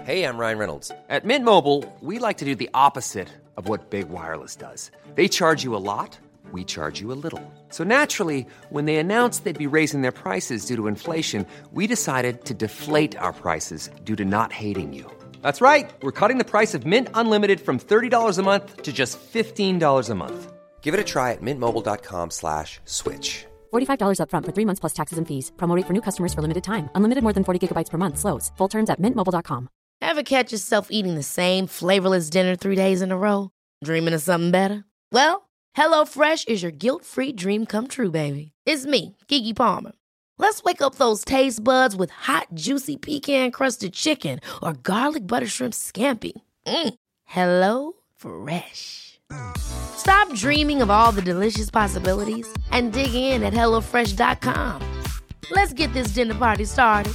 Hey, I'm Ryan Reynolds. At Mint Mobile, we like to do the opposite of what Big Wireless does. They charge you a lot, we charge you a little. So naturally, when they announced they'd be raising their prices due to inflation, we decided to deflate our prices due to not hating you. That's right. We're cutting the price of Mint Unlimited from $30 a month to just $15 a month. Give it a try at mintmobile.com/switch. $45 up front for 3 months plus taxes and fees. Promo rate for new customers for limited time. Unlimited more than 40 gigabytes per month. Slows full terms at mintmobile.com. Ever catch yourself eating the same flavorless dinner 3 days in a row? Dreaming of something better? Well, HelloFresh is your guilt-free dream come true, baby. It's me, Keke Palmer. Let's wake up those taste buds with hot, juicy pecan-crusted chicken or garlic butter shrimp scampi. Hello Fresh. Stop dreaming of all the delicious possibilities and dig in at HelloFresh.com. Let's get this dinner party started.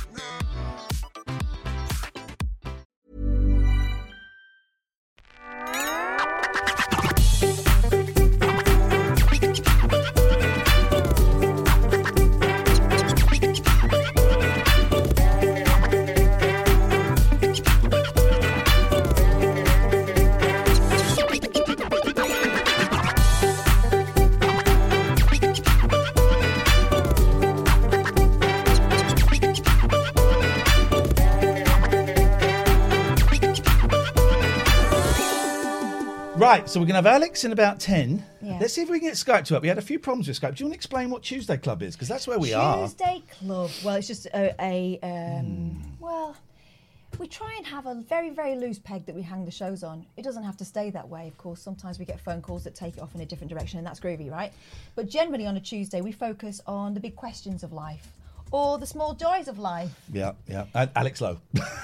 Right, so we're going to have Alex in about 10. Yeah. Let's see if we can get Skype to up. We had a few problems with Skype. Do you want to explain what Tuesday Club is? Because that's where we are. Tuesday Club. Well, it's just well, we try and have a very, very loose peg that we hang the shows on. It doesn't have to stay that way, of course. Sometimes we get phone calls that take it off in a different direction, and that's groovy, right? But generally on a Tuesday, we focus on the big questions of life or the small joys of life. Yeah. Alex Lowe.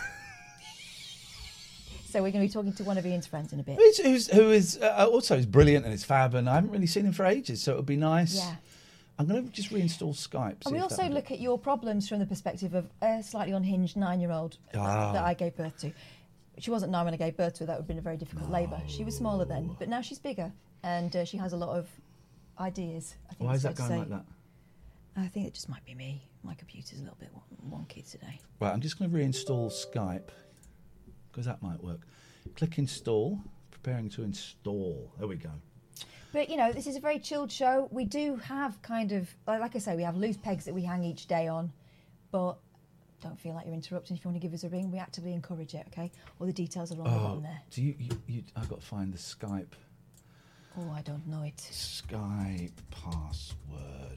So we're going to be talking to one of Ian's friends in a bit. Who is also is brilliant and is fab, and I haven't really seen him for ages, so it would be nice. Yeah. I'm going to just reinstall Skype. And we also look at your problems from the perspective of a slightly unhinged 9-year-old that I gave birth to. She wasn't 9 when I gave birth to her. That would have been a very difficult labour. She was smaller then, but now she's bigger, and she has a lot of ideas. I think Why is it's that fair going to like say. that? I think it just might be me. My computer's a little bit wonky today. Right, I'm just going to reinstall Skype, because that might work. Click install, preparing to install. There we go. But, you know, this is a very chilled show. We do have kind of, like I say, we have loose pegs that we hang each day on, but don't feel like you're interrupting. If you want to give us a ring, we actively encourage it, okay? All the details are on the bottom there. Do you I've got to find the Skype. Oh, I don't know it. Skype password.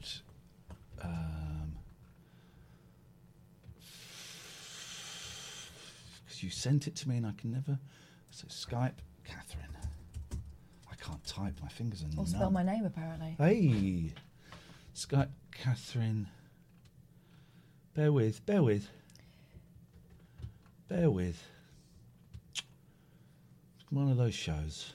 Because you sent it to me and I can never. So Skype, Catherine. I can't type. My fingers are numb. Or spell my name, apparently. Hey, Skype, Catherine. Bear with. It's one of those shows.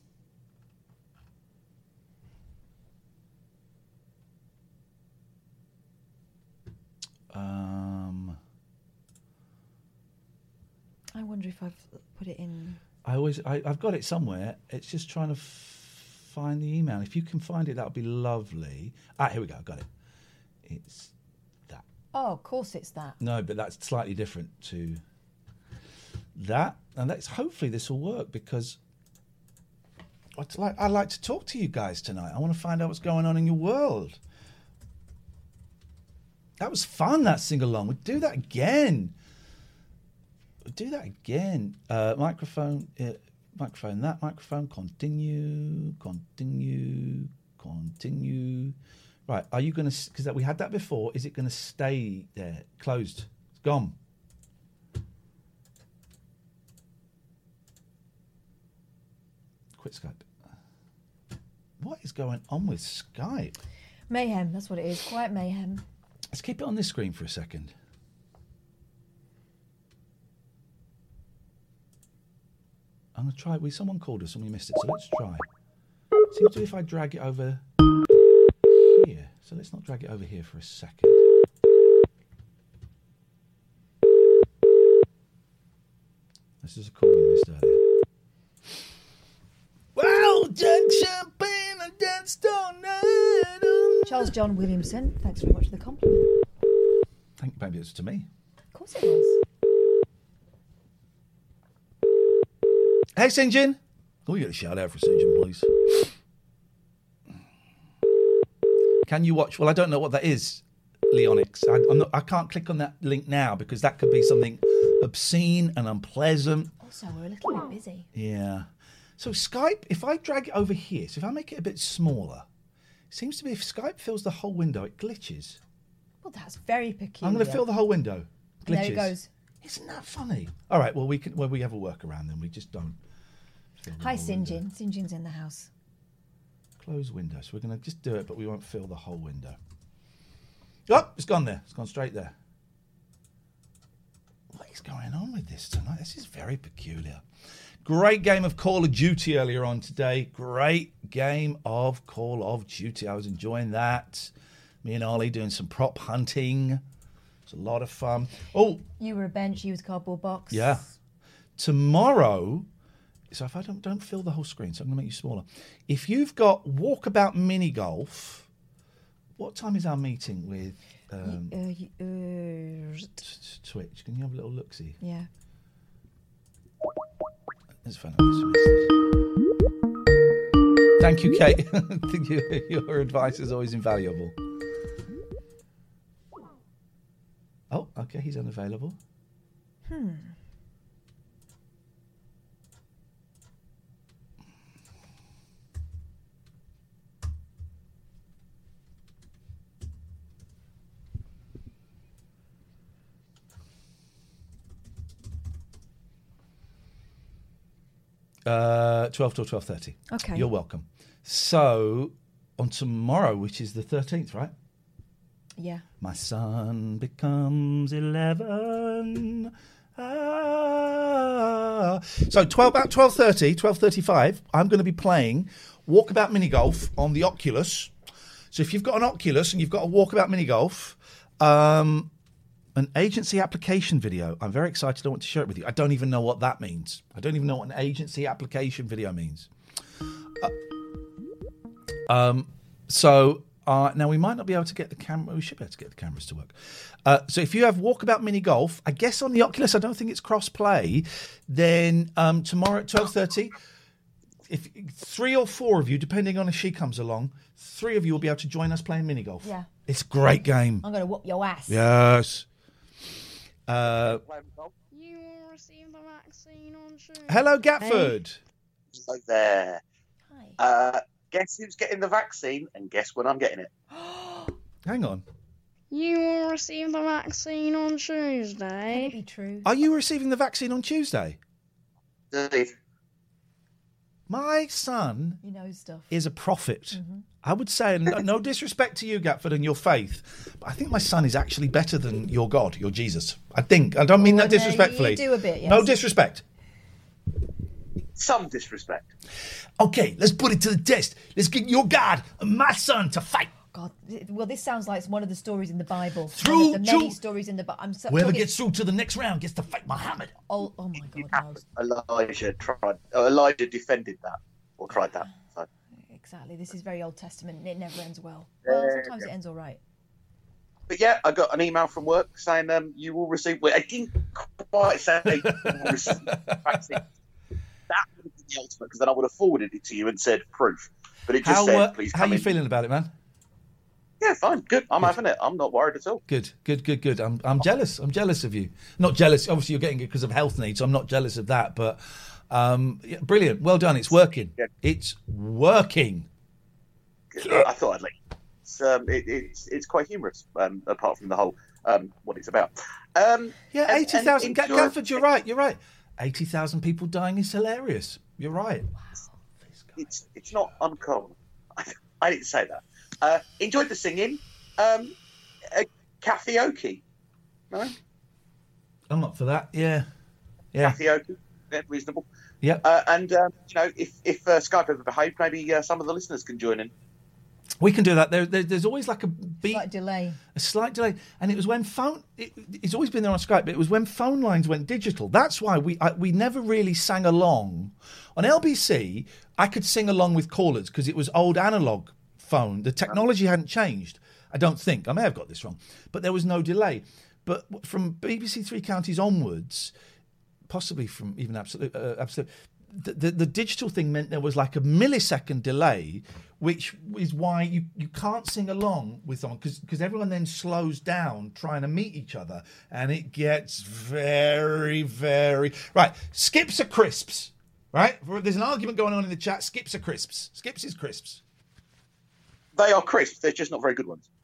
I wonder if I've put it in. I've got it somewhere. It's just trying to find the email. If you can find it, that would be lovely. Here we go. I got it. It's that. Oh, of course it's that. No, but that's slightly different to that. And hopefully this will work, because I'd like to talk to you guys tonight. I want to find out what's going on in your world. That was fun, that sing-along. We'll do that again. Microphone, that microphone, continue. Right, are you going to, because we had that before, is it going to stay there? Closed. It's gone. Quit Skype. What is going on with Skype? Mayhem, that's what it is. Quiet mayhem. Let's keep it on this screen for a second. I'm going to try. Someone called us and we missed it, so let's try. Seems to be if I drag it over here. So let's not drag it over here for a second. This is a call we missed earlier. Well, drink champagne and dance all night. Charles John Williamson, thanks very much for the compliment. I think maybe it's to me. Of course it was. Hey, St. John. Can we get a shout out for St. John, please? Can you watch? Well, I don't know what that is, Leonix. I can't click on that link now because that could be something obscene and unpleasant. Also, we're a little bit busy. Yeah. So Skype, if I drag it over here, so if I make it a bit smaller, it seems to be if Skype fills the whole window, it glitches. Well, that's very peculiar. I'm going to fill the whole window. Glitches. There it goes. Isn't that funny? All right, well, we have a workaround then. We just don't. Hi, Sinjin. Sinjin's in the house. Close window. So we're going to just do it, but we won't fill the whole window. Oh, it's gone there. It's gone straight there. What is going on with this tonight? This is very peculiar. Great game of Call of Duty earlier on today. Great game of Call of Duty. I was enjoying that. Me and Ollie doing some prop hunting. It's a lot of fun. Oh, You were a bench, you was a cardboard box. yeah. Tomorrow, so if I don't fill the whole screen, so I'm going to make you smaller. If you've got Walkabout Mini Golf, what time is our meeting with Twitch? Can you have a little look-see? Yeah. Let's find out this. Thank you, Kate. Your advice is always invaluable. Oh, okay, he's unavailable. Uh, 12 till 12:30. Okay. You're welcome. So, on tomorrow, which is the 13th, right? Yeah. My son becomes 11. Ah. So about 12:30, 12:35, I'm going to be playing Walkabout Mini Golf on the Oculus. So if you've got an Oculus and you've got a Walkabout Mini Golf, an agency application video, I'm very excited. I want to share it with you. I don't even know what that means. I don't even know what an agency application video means. Now we might not be able to get the camera. We should be able to get the cameras to work. So if you have Walkabout Mini Golf, I guess on the Oculus, I don't think it's cross-play. Then tomorrow at 12:30, if 3 or 4 of you, depending on if she comes along, 3 of you will be able to join us playing mini golf. Yeah. It's a great game. I'm going to whoop your ass. Yes. You will receive the vaccine on Tuesday. Hello, Gatford. Hello there. Hi. Guess who's getting the vaccine and guess when I'm getting it? Hang on. You will receive the vaccine on Can it Tuesday. be true? Are you receiving the vaccine on Tuesday? Steve, My son You know stuff. is a prophet. I would say, no disrespect to you, Gatford, and your faith, but I think my son is actually better than your God, your Jesus. I think. I don't mean that Well, no, disrespectfully. you do a bit, yes. No disrespect. some disrespect. Okay, let's put it to the test. Let's get your God and my son to fight. God, well, this sounds like it's one of the stories in the Bible. Through one of the many to- stories in the Bible. Whoever gets through to the next round gets to fight Muhammad. Oh my God, no. Elijah defended that or tried that. So. Exactly. This is very Old Testament, and it never ends well. Well, sometimes it ends all right. But yeah, I got an email from work saying you will receive. Well, I didn't quite say you will receive the vaccine. That would have been the ultimate, because then I would have forwarded it to you and said proof. But it just said, please how come are you in. feeling about it, man? Yeah, fine, good. I'm having it. I'm not worried at all. Good. I'm jealous. I'm jealous of you. Not jealous. Obviously, you're getting it because of health needs, so I'm not jealous of that. But yeah, brilliant. Well done. It's working. Yeah. It's working. I thought I'd like. It's quite humorous, apart from the whole what it's about. Yeah, and 80,000. enjoy- Gatford, you're right. You're right. 80,000 people dying is hilarious. You're right. It's not uncommon. I didn't say that. Enjoyed the singing. Karaoke. No? I'm up for that. Yeah. Yeah. Karaoke. Yeah, reasonable. Yeah. And you know, if Skype ever behaved, maybe some of the listeners can join in. We can do that. There's always like a beat. Slight delay. And it was when phone. It's always been there on Skype, but it was when phone lines went digital. That's why we never really sang along. On LBC, I could sing along with callers because it was old analog phone. The technology hadn't changed. I don't think. I may have got this wrong, but there was no delay. But from BBC Three Counties onwards, possibly from even Absolute, the digital thing meant there was like a millisecond delay, which is why you can't sing along with someone because everyone then slows down trying to meet each other, and it gets very, very... Right, skips are crisps, right? There's an argument going on in the chat. Skips are crisps. Skips is crisps. They are crisps. They're just not very good ones.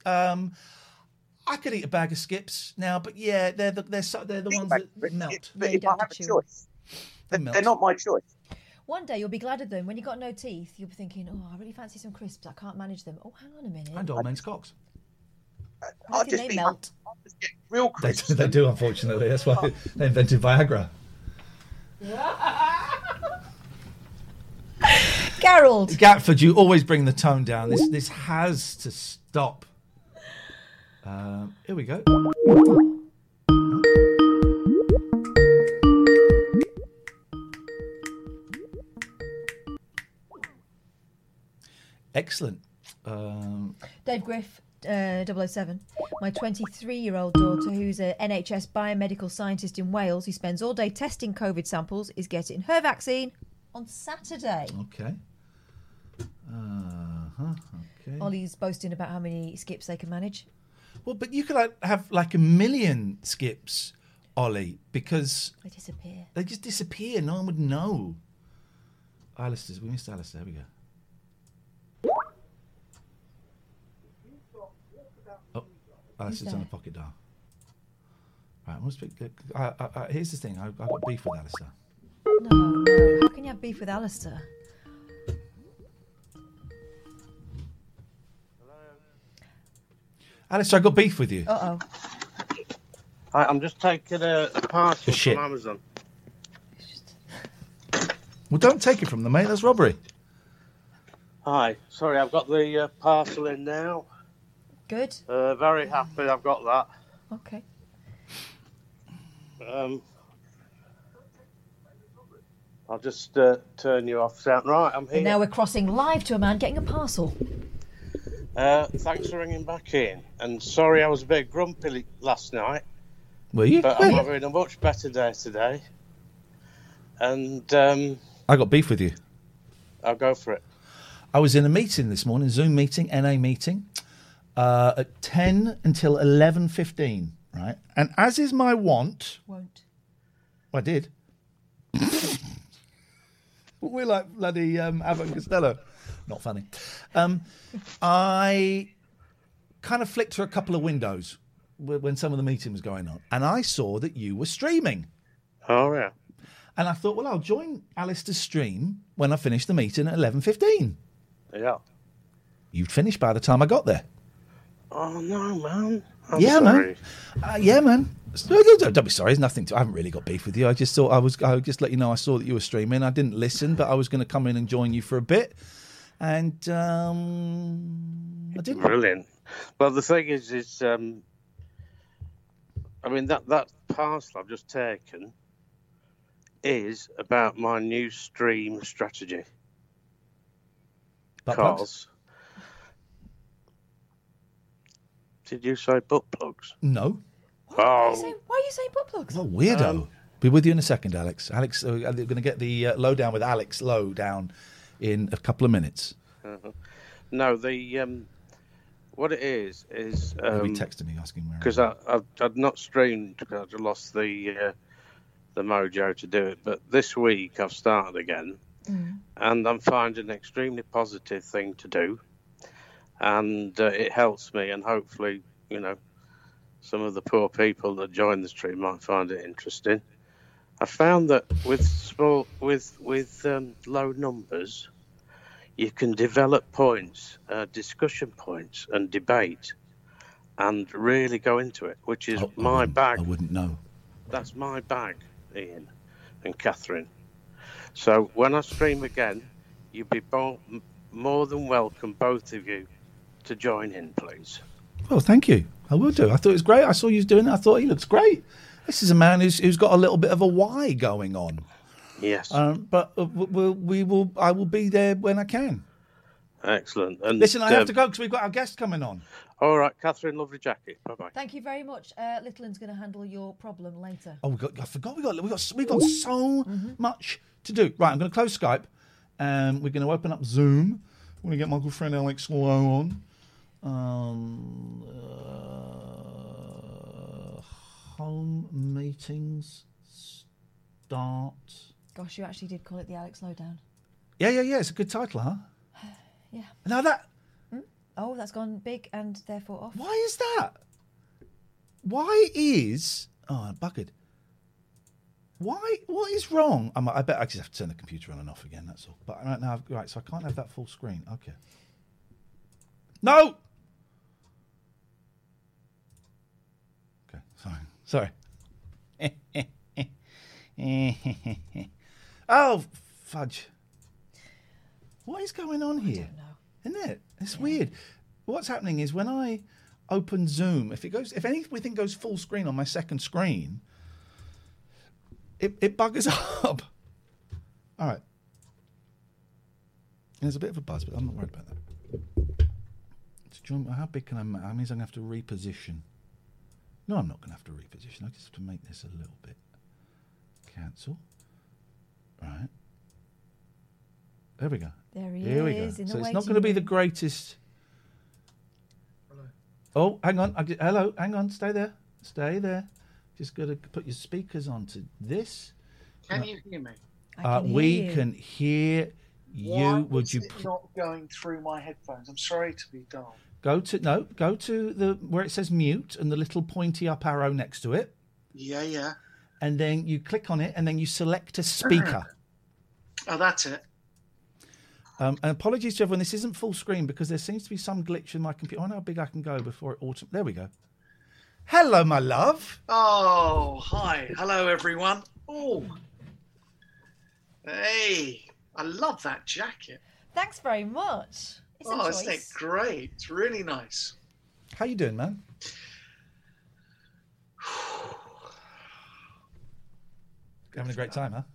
I could eat a bag of skips now, but yeah, they're the ones that melt. But if I have a choice, they're not my choice. One day you'll be glad of them. When you've got no teeth, you'll be thinking, I really fancy some crisps. I can't manage them. Oh, hang on a minute. And old men's cocks. I think they melt. I'll just get real crisps. They do, unfortunately. That's why they invented Viagra. Gerald. Gatford, you always bring the tone down. This has to stop. Here we go. Excellent. Dave Griff, 007. My 23-year-old daughter, who's an NHS biomedical scientist in Wales, who spends all day testing COVID samples, is getting her vaccine on Saturday. Okay. Okay. Ollie's boasting about how many skips they can manage. Well, but you could have like 1 million skips, Ollie, because They disappear. they just disappear. No one would know. Alistair, we missed Alistair. There we go. Oh, Alistair's on a pocket dial. Right, I'm gonna speak. Here's the thing. I've got beef with Alistair. No. How can you have beef with Alistair? Alistair, I got beef with you. Uh-oh. Hi, I'm just taking a parcel Shit. from Amazon. Well, don't take it from them, mate. That's robbery. Hi, sorry, I've got the parcel in now. Good. Very happy I've got that. Okay. I'll just turn you off sound. Right, I'm here. And now we're crossing live to a man getting a parcel. Thanks for ringing back in. And sorry I was a bit grumpy last night. Were you? But I'm having a much better day today. And I got beef with you. I'll go for it. I was in a meeting this morning, Zoom meeting, NA meeting, at 10 until 11:15, right? And as is my wont... Won't. I did. We're like bloody Abbott and Costello. Not funny. I kind of flicked through a couple of windows when some of the meeting was going on, and I saw that you were streaming. Oh, yeah. And I thought, well, I'll join Alistair's stream when I finish the meeting at 11:15. Yeah. You'd finished by the time I got there. Oh, no, man. I'm Yeah, sorry. man. Yeah, man. Don't be sorry. There's nothing to. I haven't really got beef with you. I just thought I would just let you know I saw that you were streaming. I didn't listen, but I was going to come in and join you for a bit, and I didn't. Brilliant. Well, the thing is, I mean that parcel I've just taken is about my new stream strategy. Because did you say butt plugs? No. Why are you saying butt plugs? Oh, weirdo. Be with you in a second, Alex. Alex, they're going to get the lowdown with Alex Lowdown in a couple of minutes. No, the what it is He texted me asking where. Because I'd not streamed because I lost the mojo to do it, but this week I've started again, and I'm finding an extremely positive thing to do, and it helps me, and hopefully, some of the poor people that join the stream might find it interesting. I found that with low numbers, you can develop points, discussion points, and debate, and really go into it, which is my bag. I wouldn't know. That's my bag, Ian and Catherine. So when I stream again, you'd be more than welcome, both of you, to join in, please. Well, thank you. I will do. I thought it was great. I saw you doing it. I thought he looks great. This is a man who's got a little bit of a why going on. Yes. But I will be there when I can. Excellent. And listen, I have to go because we've got our guest coming on. All right, Catherine, lovely jacket. Bye-bye. Thank you very much. Littleton's going to handle your problem later. Oh, I forgot. We've got so much to do. Right, I'm going to close Skype, and we're going to open up Zoom. We're going to get my good friend Alex Lowe on. Home meetings start. Gosh, you actually did call it the Alex Lowdown. Yeah. It's a good title, huh? Yeah. Now that. Oh, that's gone big and therefore off. Why is that? Why is... Oh, buggered. Why? What is wrong? I bet I just have to turn the computer on and off again, that's all. But right now, right, so I can't have that full screen. Okay. No! Okay, sorry. Oh, fudge. What is going on here? I don't know. Isn't it? It's weird. What's happening is when I open Zoom, if anything goes full screen on my second screen, it buggers up. All right. There's a bit of a buzz, but I'm not worried about that. How big can I make? That means I'm going to have to reposition. No, I'm not going to have to reposition. I just have to make this a little bit. Cancel. Right. There we go. There he Here we is. go. In the So it's waiting not going to be the room. greatest. Oh, hang on. Hello, hang on. Stay there. Just got to put your speakers onto this. Can you hear me? We can hear you. Why Would you is it not going through my headphones? I'm sorry to be dull. go to the where it says mute and the little pointy up arrow next to it. Yeah. And then you click on it and then you select a speaker. Oh, that's it. And apologies to everyone, this isn't full screen because there seems to be some glitch in my computer. I know how big I can go before it There we go. Hello, my love. Oh, hi. Hello, everyone. Oh. Hey. I love that jacket. Thanks very much. It's a choice. Isn't it great? It's really nice. How you doing, man? Having a great time, huh?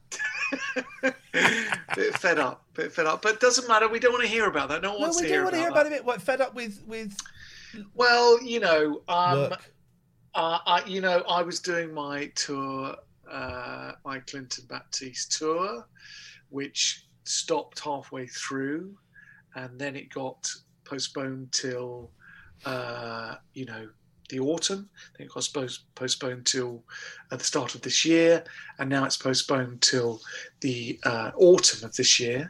bit fed up. But it doesn't matter. We don't want to hear about that. No one wants to hear about that. We do want to hear about it a bit. What, fed up with... Well, work? I was doing my tour, my Clinton Baptiste tour, which stopped halfway through, and then it got postponed till, the autumn. Then it got postponed till at the start of this year, and now it's postponed till the autumn of this year.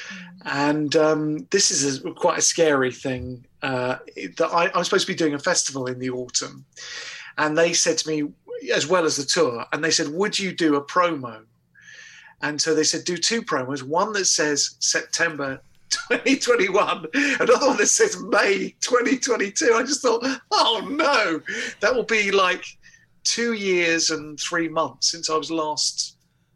And this is quite a scary thing. That I'm supposed to be doing a festival in the autumn, and they said to me, as well as the tour, and they said, would you do a promo? And so they said, do two promos, one that says September 2021, another one that says May 2022. I just thought, oh no, that will be like 2 years and 3 months since I was last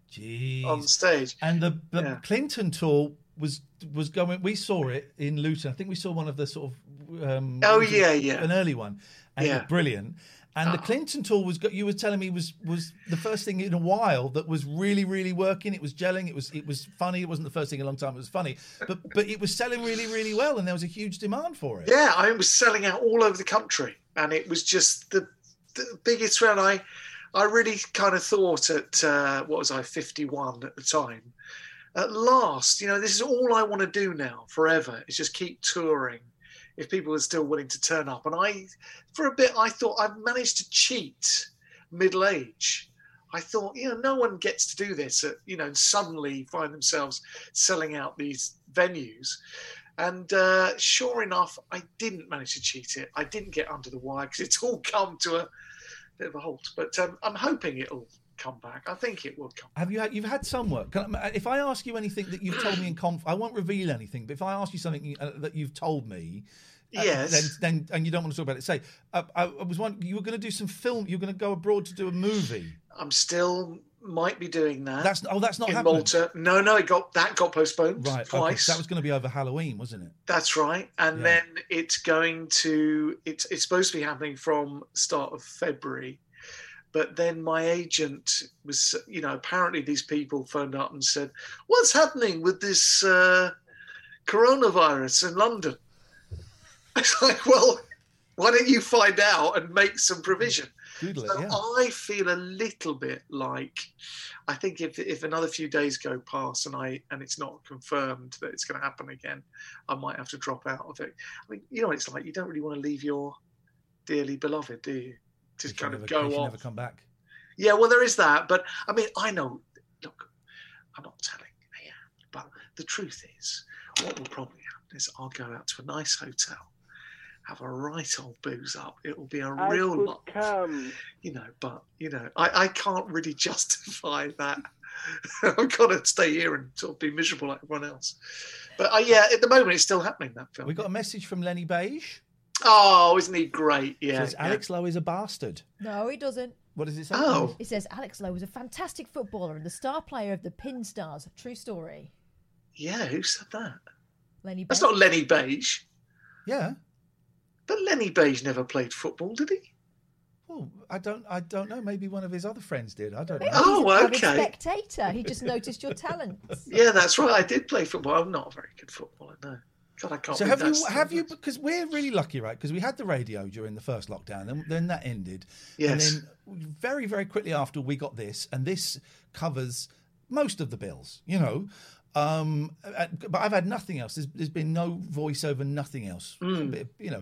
on stage. And the Clinton tour was going. We saw it in Luton. I think we saw one of the sort of an early one, and it was brilliant. And the Clinton tour you were telling me was the first thing in a while that was really, really working. It was gelling. It was funny. It wasn't the first thing in a long time. It was funny, but it was selling really, really well, and there was a huge demand for it. Yeah, I was selling out all over the country, and it was just the biggest round. I really kind of thought at 51 at the time. At last, this is all I want to do now forever. Is just keep touring. If people are still willing to turn up. And for a bit, I thought I've managed to cheat middle age. I thought, no one gets to do this, and suddenly find themselves selling out these venues. And sure enough, I didn't manage to cheat it. I didn't get under the wire because it's all come to a bit of a halt. But I'm hoping it'll come back. I think it will come back. You've had some work. If I ask you anything that you've told me in I won't reveal anything, but if I ask you something that you've told me, yes, then and you don't want to talk about it, say I was wondering, you were going to do some film. You're going to go abroad to do a movie. I'm still might be doing that. That's not in happening. Malta. No, it got postponed right, twice. Okay, so that was going to be over Halloween, wasn't it? That's right. And then it's supposed to be happening from start of February. But then my agent was, apparently these people phoned up and said, what's happening with this coronavirus in London? It's like, well, why don't you find out and make some provision? Doodle it, So yeah. I feel a little bit like, I think if another few days go past and it's not confirmed that it's going to happen again, I might have to drop out of it. I mean, you know what it's like. You don't really want to leave your dearly beloved, do you? Just kind of go off. Never come back. Yeah, well, there is that. But I mean, I know. Look, I'm not telling you, but the truth is, what will probably happen is I'll go out to a nice hotel, have a right old booze up. It will be a real lot, I can't really justify that. I've got to stay here and sort of be miserable like everyone else. But at the moment, it's still happening, that film. We got a message from Lenny Beige. Oh, isn't he great? Yeah. Says Alex Lowe is a bastard. No, he doesn't. What does it say? Oh. It says Alex Lowe was a fantastic footballer and the star player of the Pin Stars. True story. Yeah, who said that? Lenny Beige. That's not Lenny Beige. Yeah. But Lenny Beige never played football, did he? Well, I don't know. Maybe one of his other friends did. I don't know. Maybe Oh, he's an avid okay. spectator. He just noticed your talents. Yeah, that's right. I did play football. I'm not a very good footballer, no. God, I can't. So believe have you? that's- Because we're really lucky, right? Because we had the radio during the first lockdown, and then that ended. Yes. And then very, very quickly after we got this, and this covers most of the bills, you know. But I've had nothing else. There's been no voiceover, nothing else. You know.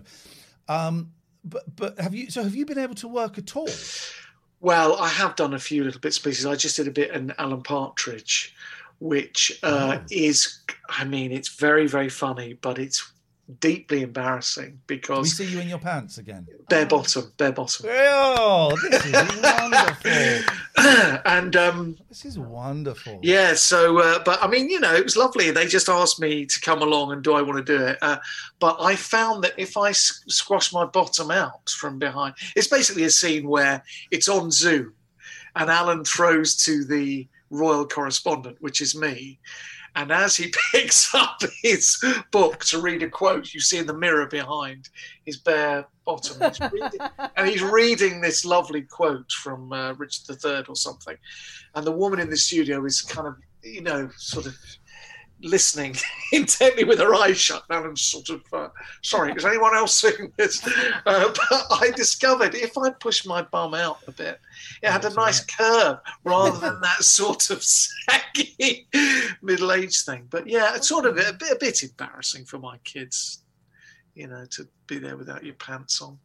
But have you been able to work at all? Well, I have done a few little bits and pieces. I just did a bit in Alan Partridge, which is, I mean, it's very, very funny, but it's deeply embarrassing We because see you in your pants again. bare bottom. Oh, this is wonderful. And This is wonderful. yeah, so, but I mean, you know, it was lovely. They just asked me to come along and do I want to do it? But I found that if I squash my bottom out from behind, it's basically a scene where it's on Zoom and Alan throws to the royal correspondent, which is me. And as he picks up his book to read a quote, you see in the mirror behind his bare bottom. He's reading this lovely quote from Richard III or something. And the woman in the studio is kind of, you know, sort of listening intently with her eyes shut. And Alan's sort of, sorry, is anyone else seeing this? But I discovered if I push my bum out a bit, it had a nice curve rather than that sort of saggy middle-aged thing. But yeah, it's sort of a bit embarrassing for my kids, you know, to be there without your pants on.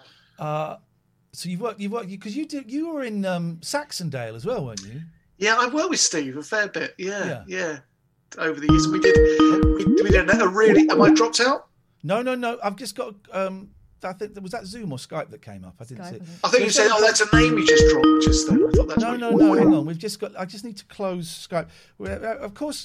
So you've worked because you were in Saxondale as well, weren't you? Yeah, I worked with Steve a fair bit. Yeah. Over the years, we did a really. Am I dropped out? No. I've just got. I think was that Zoom or Skype that came up. I didn't see it. I think you said, "Oh, that's a name you just dropped just then." I thought that's No. Hang on. I just need to close Skype. Of course,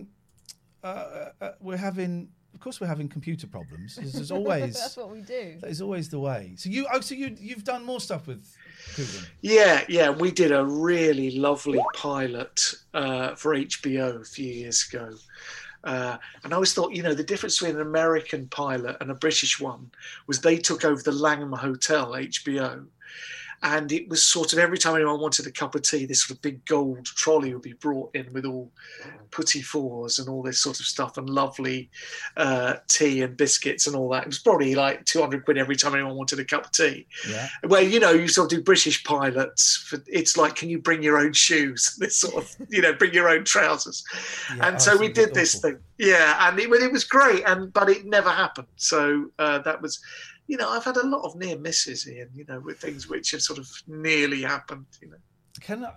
we're having computer problems. There's always That's what we do. That is always the way. So you've done more stuff with Coogan. Yeah. We did a really lovely pilot for HBO a few years ago. And I always thought, you know, the difference between an American pilot and a British one was they took over the Langham Hotel, HBO. And it was sort of every time anyone wanted a cup of tea, this sort of big gold trolley would be brought in with all putty fours and all this sort of stuff and lovely tea and biscuits and all that. It was probably like 200 quid every time anyone wanted a cup of tea. Yeah. Where, you know, you sort of do British pilots. It's like, can you bring your own shoes? This sort of, you know, bring your own trousers. Yeah, and so we did this thing. Yeah, and it was great, but it never happened. So that was... You know, I've had a lot of near misses, Ian, you know, with things which have sort of nearly happened, you know.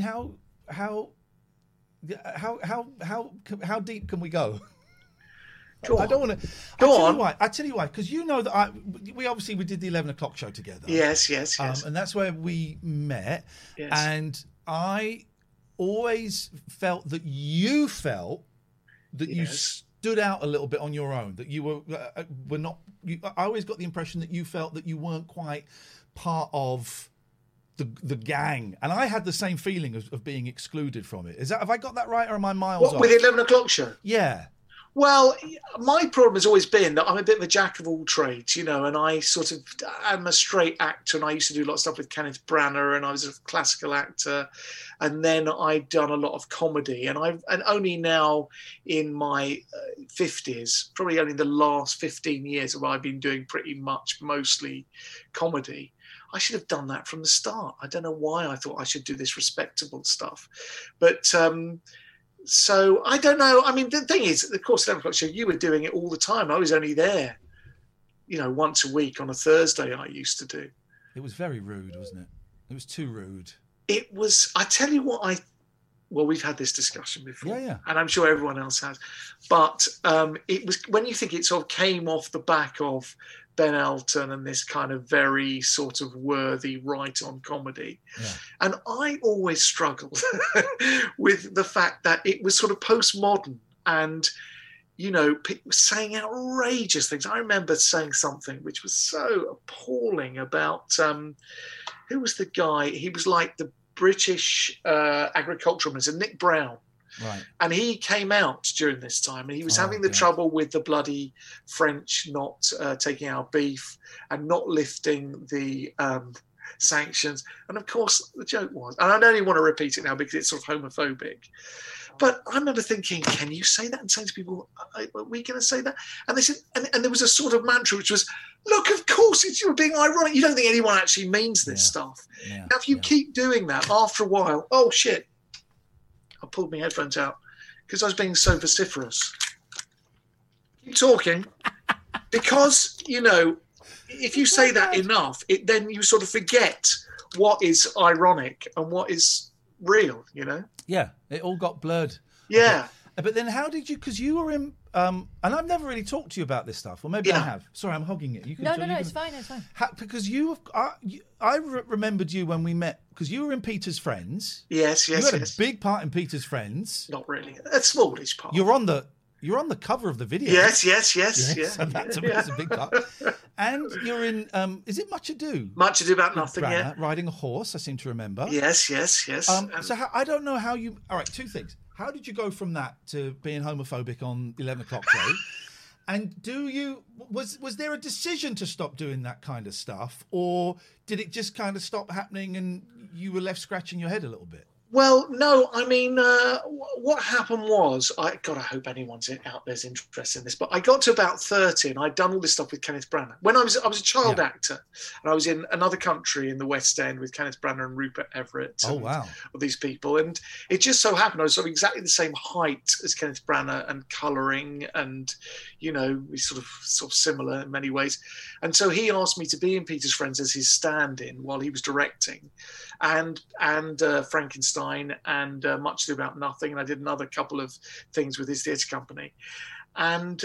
How deep can we go? Go on. I don't want to. Go on. I tell you why. Because you know that we did the 11 o'clock show together. Yes. And that's where we met. Yes. And I always felt that you stood out a little bit on your own, that you were not. I always got the impression that you felt that you weren't quite part of the gang, and I had the same feeling of being excluded from it. Have I got that right, or am I miles off? With the 11 o'clock show? Yeah. Well, my problem has always been that I'm a bit of a jack of all trades, you know, and I'm a straight actor, and I used to do a lot of stuff with Kenneth Branagh, and I was a classical actor, and then I'd done a lot of comedy, and only now in my 50s, probably only the last 15 years, where I've been doing pretty much mostly comedy. I should have done that from the start. I don't know why I thought I should do this respectable stuff. But so I don't know. I mean, the thing is, of course, 11 o'clock show, you were doing it all the time. I was only there, once a week on a Thursday I used to do. It was very rude, wasn't it? It was too rude. It was, I tell you what, well, we've had this discussion before. Yeah. And I'm sure everyone else has. But it was, when you think it sort of came off the back of Ben Elton and this kind of very sort of worthy right-on comedy. Yeah. And I always struggled with the fact that it was sort of postmodern and, saying outrageous things. I remember saying something which was so appalling about, who was the guy? He was like the British agricultural minister, Nick Brown. Right. And he came out during this time and he was having the trouble with the bloody French not taking our beef and not lifting the sanctions. And of course, the joke was, and I don't even want to repeat it now because it's sort of homophobic. But I remember thinking, can you say that? And saying to people, are we going to say that? And they said, and there was a sort of mantra which was, look, of course, you're being ironic. You don't think anyone actually means this stuff. Yeah. Now, if you keep doing that, after a while, oh, shit. I pulled my headphones out because I was being so vociferous. Keep talking. Because, if you say that enough, then you sort of forget what is ironic and what is real, Yeah, it all got blurred. Yeah. But then how did you, because you were in, and I've never really talked to you about this stuff, or maybe I have. Sorry, I'm hogging it. No, it's fine, it's fine. Because I remembered you when we met, because you were in Peter's Friends. Yes. You had a big part in Peter's Friends. Not really. A smallish part. You're on the cover of the video. Yes. Yeah. So that's a big part. And you're in, is it Much Ado? Much Ado About Nothing, Branagh, riding a horse, I seem to remember. Yes. So I don't know how you, all right, two things. How did you go from that to being homophobic on 11 o'clock show? And was there a decision to stop doing that kind of stuff? Or did it just kind of stop happening and you were left scratching your head a little bit? Well, no, I mean, what happened was, I hope anyone's out there's interested in this, but I got to about 30 and I'd done all this stuff with Kenneth Branagh. When I was a child actor and I was in another country in the West End with Kenneth Branagh and Rupert Everett. Oh, wow. Of these people. And it just so happened I was sort of exactly the same height as Kenneth Branagh and colouring and, we sort of similar in many ways. And so he asked me to be in Peter's Friends as his stand-in while he was directing and Frankenstein and Much Ado About Nothing, and I did another couple of things with his theatre company. And,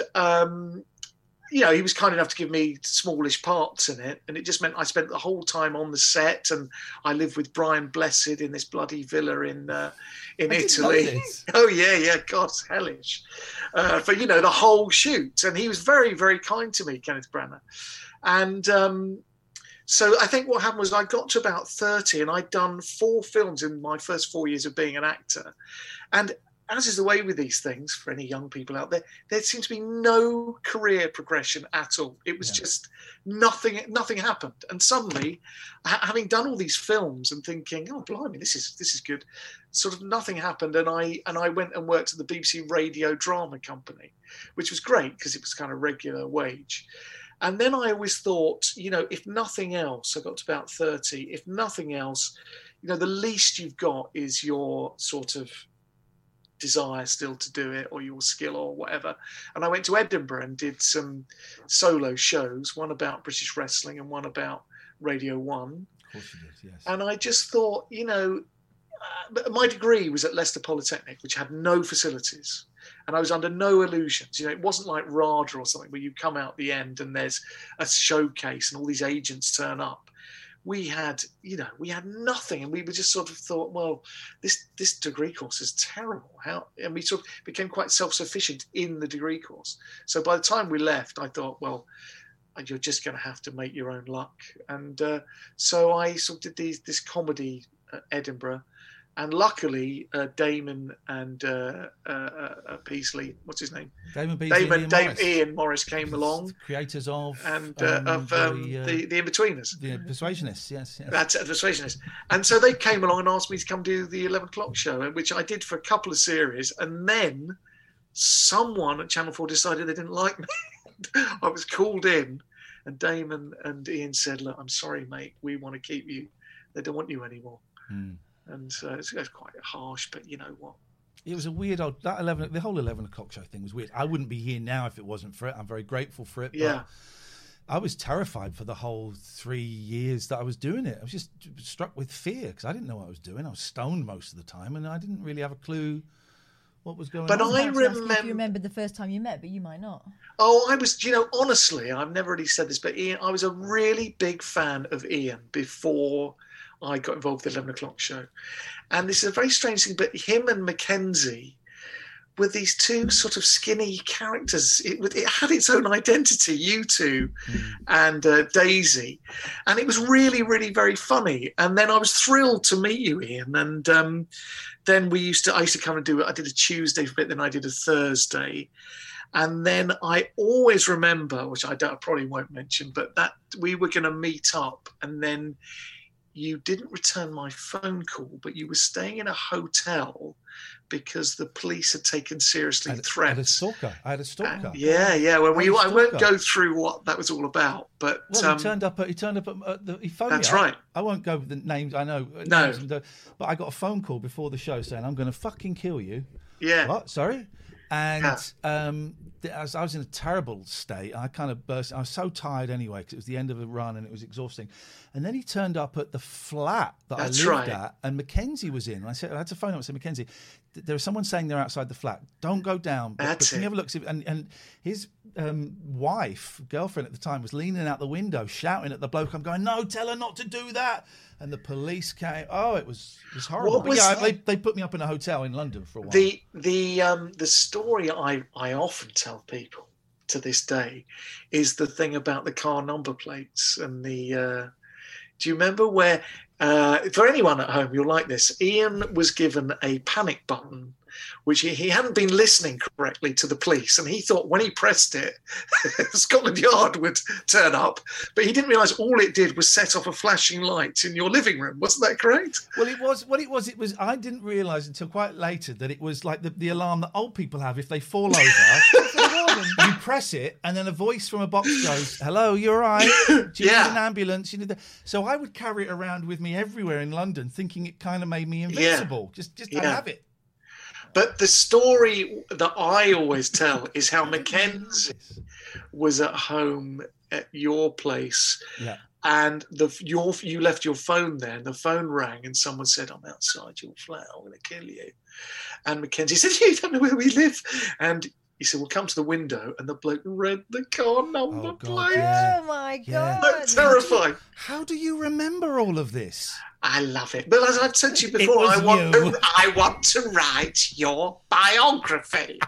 he was kind enough to give me smallish parts in it, and it just meant I spent the whole time on the set, and I lived with Brian Blessed in this bloody villa in Italy. Oh, yeah, God, it's hellish. For, the whole shoot. And he was very, very kind to me, Kenneth Branagh. And so I think what happened was I got to about 30 and I'd done 4 films in my first 4 years of being an actor. And as is the way with these things, for any young people out there, there seemed to be no career progression at all. It was just nothing happened. And suddenly, having done all these films and thinking, oh, blimey, this is good, sort of nothing happened. And I went and worked at the BBC Radio Drama Company, which was great because it was kind of regular wage. And then I always thought, if nothing else, I got to about 30, if nothing else, the least you've got is your sort of desire still to do it or your skill or whatever. And I went to Edinburgh and did some solo shows, one about British wrestling and one about Radio 1. Of course you did, yes. And I just thought, my degree was at Leicester Polytechnic, which had no facilities. And I was under no illusions. It wasn't like RADA or something where you come out the end and there's a showcase and all these agents turn up. We had nothing. And we were just sort of thought, well, this degree course is terrible. And we sort of became quite self-sufficient in the degree course. So by the time we left, I thought, well, you're just going to have to make your own luck. And so I sort of did this comedy at Edinburgh. And luckily, Damon and Peasley, what's his name? Ian Morris came along. Creators of... And the In-Betweeners. The Persuasionists, yes. That's Persuasionists. And so they came along and asked me to come do the 11 o'clock show, which I did for a couple of series. And then someone at Channel 4 decided they didn't like me. I was called in And Damon and Ian said, "Look, I'm sorry, mate. We want to keep you. They don't want you anymore." And it's quite harsh, but you know what? It was a weird old the whole 11 o'clock show thing was weird. I wouldn't be here now if it wasn't for it. I'm very grateful for it. Yeah. But I was terrified for the whole 3 years that I was doing it. I was just struck with fear because I didn't know what I was doing. I was stoned most of the time, and I didn't really have a clue what was going on. But I remember. If you remembered the first time you met, but you might not. Oh, I was, honestly, I've never really said this, but Ian, I was a really big fan of Ian before I got involved with the 11 o'clock show. And this is a very strange thing, but him and Mackenzie were these two sort of skinny characters. It had its own identity, you two and Daisy. And it was really, really very funny. And then I was thrilled to meet you, Ian. And then I used to come and I did a Tuesday for a bit, then I did a Thursday. And then I always remember, which I probably won't mention, but that we were going to meet up, and then you didn't return my phone call, but you were staying in a hotel because the police had taken seriously threats. I had a stalker. Yeah. Well, I won't go through what that was all about, but he turned up at he phoned That's me up. right. I won't go with the names. I know. No. But I got a phone call before the show saying, "I'm going to fucking kill you." Yeah. What? Sorry. And I was in a terrible state. I kind of burst. I was so tired anyway because it was the end of a run and it was exhausting. And then he turned up at the flat that I lived at, and Mackenzie was in. And I had to phone up and say, "Mackenzie, there's someone saying they're outside the flat. Don't go down. But can you have a look?" And his girlfriend at the time, was leaning out the window shouting at the bloke. I'm going, "No, tell her not to do that." And the police came. Oh, it was horrible. They put me up in a hotel in London for a while. The story I often tell people to this day is the thing about the car number plates and the. Do you remember where? For anyone at home, you'll like this. Ian was given a panic button, which he hadn't been listening correctly to the police, and he thought when he pressed it, Scotland Yard would turn up, but he didn't realise all it did was set off a flashing light in your living room. Wasn't that correct? Well, it was. I didn't realise until quite later that it was like the alarm that old people have if they fall over. You press it, and then a voice from a box goes, "Hello, you all right? Do you need an ambulance? You need that." So I would carry it around with me everywhere in London, thinking it kind of made me invincible. Just I have it. But the story that I always tell is how Mackenzie was at home at your place, and you left your phone there, and the phone rang, and someone said, "I'm outside your flat. I'm going to kill you." And Mackenzie said, "You don't know where we live," and he said, "Well, come to the window," and the bloke read the car number plate. Oh my God! That's terrifying. How do you remember all of this? I love it. But as I've said to you before, I want to write your biography.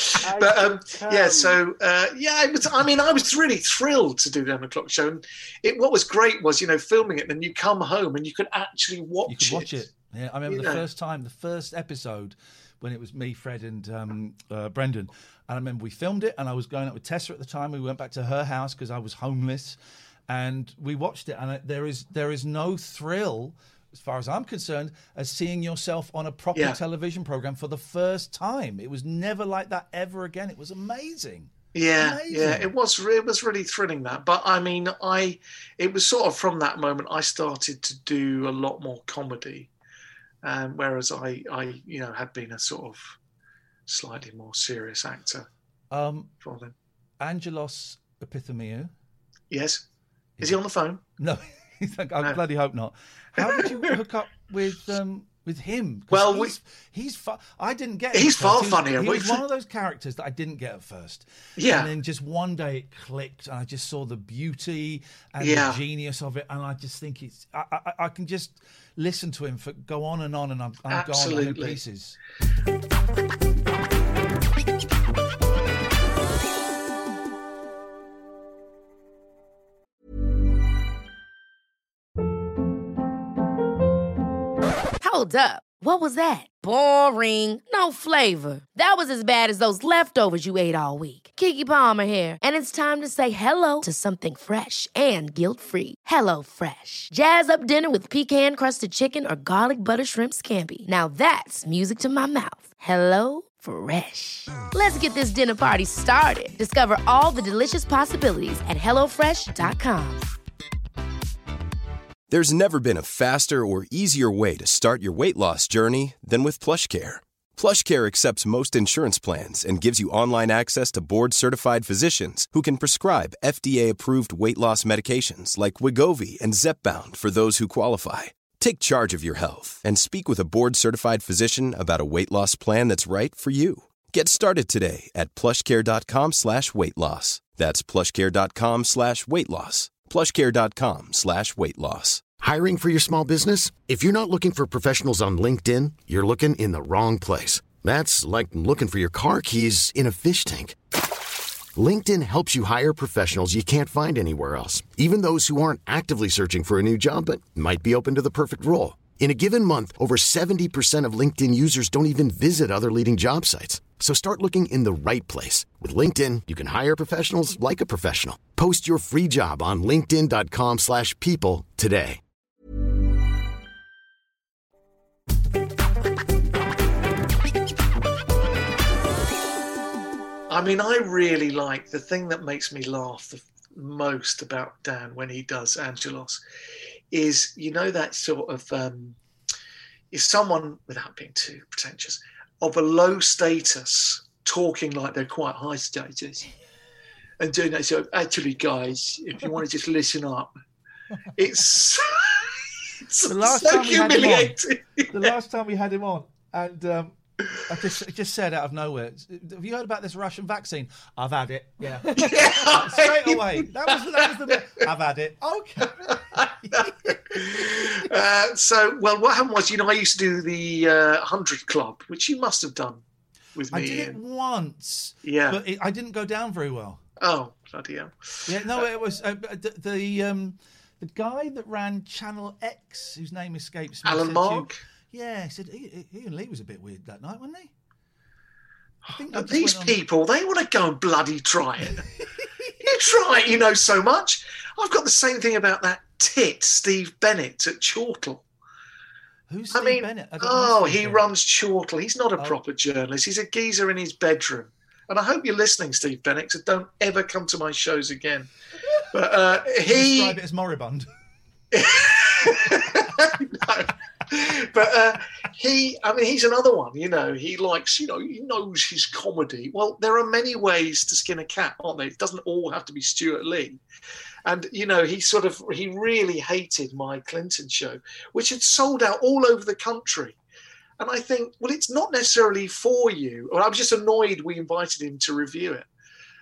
I was really thrilled to do the 11 o'clock show. And what was great was, filming it, and then you come home and you could actually watch it. Yeah, I remember the first episode, when it was me, Fred, and Brendan. And I remember we filmed it, and I was going out with Tessa at the time. We went back to her house because I was homeless, and we watched it. And there is no thrill, as far as I'm concerned, as seeing yourself on a proper television program for the first time. It was never like that ever again. It was amazing. Yeah, it was really thrilling, that. But I mean, it was sort of from that moment I started to do a lot more comedy. Whereas I had been a sort of slightly more serious actor for them. Angelos Epithemiou. Yes. Is he on the phone? No, I bloody hope not. How did you hook up with him? Well, he's I didn't get it. He's far funnier. He was one of those characters that I didn't get at first. Yeah. And then just one day it clicked, and I just saw the beauty and the genius of it, and I just think I can just listen to him go on, and I'm gone in pieces. Hold up. What was that? Boring. No flavor. That was as bad as those leftovers you ate all week. Keke Palmer here, and it's time to say hello to something fresh and guilt-free. Hello Fresh. Jazz up dinner with pecan-crusted chicken or garlic butter shrimp scampi. Now that's music to my mouth. Hello Fresh. Let's get this dinner party started. Discover all the delicious possibilities at hellofresh.com. There's never been a faster or easier way to start your weight loss journey than with PlushCare. PlushCare accepts most insurance plans and gives you online access to board-certified physicians who can prescribe FDA-approved weight loss medications like Wegovy and Zepbound for those who qualify. Take charge of your health and speak with a board-certified physician about a weight loss plan that's right for you. Get started today at plushcare.com/weight loss. That's plushcare.com/weight loss. plushcare.com/weight loss. Hiring for your small business? If you're not looking for professionals on LinkedIn, you're looking in the wrong place. That's like looking for your car keys in a fish tank. LinkedIn helps you hire professionals you can't find anywhere else, even those who aren't actively searching for a new job but might be open to the perfect role. In a given month, over 70% of LinkedIn users don't even visit other leading job sites. So start looking in the right place. With LinkedIn, you can hire professionals like a professional. Post your free job on linkedin.com/people today. I mean, I really like the thing that makes me laugh the most about Dan when he does Angelos is, you know, that sort of is someone, without being too pretentious, of a low status talking like they're quite high status and doing that sort of, actually, guys, if you want to just listen up, it's the last so time we had humiliating. the last time we had him on, and I just said out of nowhere, have you heard about this Russian vaccine? I've had it. Yeah. Straight away. That was the. I've had it. Okay. Well, what happened was, you know, I used to do the 100 Club, which you must have done with me. I did it once. Yeah. But I didn't go down very well. Oh, bloody hell. Yeah, no, it was the guy that ran Channel X, whose name escapes me. Alan Mark? Yeah, he said Ian Lee was a bit weird that night, wasn't he? I think But these people, they want to go and bloody try it. You try it, you know so much. I've got the same thing about that tit, Steve Bennett at Chortle. Who's Steve Bennett? He runs Chortle. He's not a proper journalist. He's a geezer in his bedroom. And I hope you're listening, Steve Bennett, so don't ever come to my shows again. But he... Describe it as moribund. No. But he's another one, you know, he likes, you know, he knows his comedy. Well, there are many ways to skin a cat, aren't there? It doesn't all have to be Stuart Lee. And, you know, he really hated my Clinton show, which had sold out all over the country. And I think, well, it's not necessarily for you. Or I'm just annoyed we invited him to review it.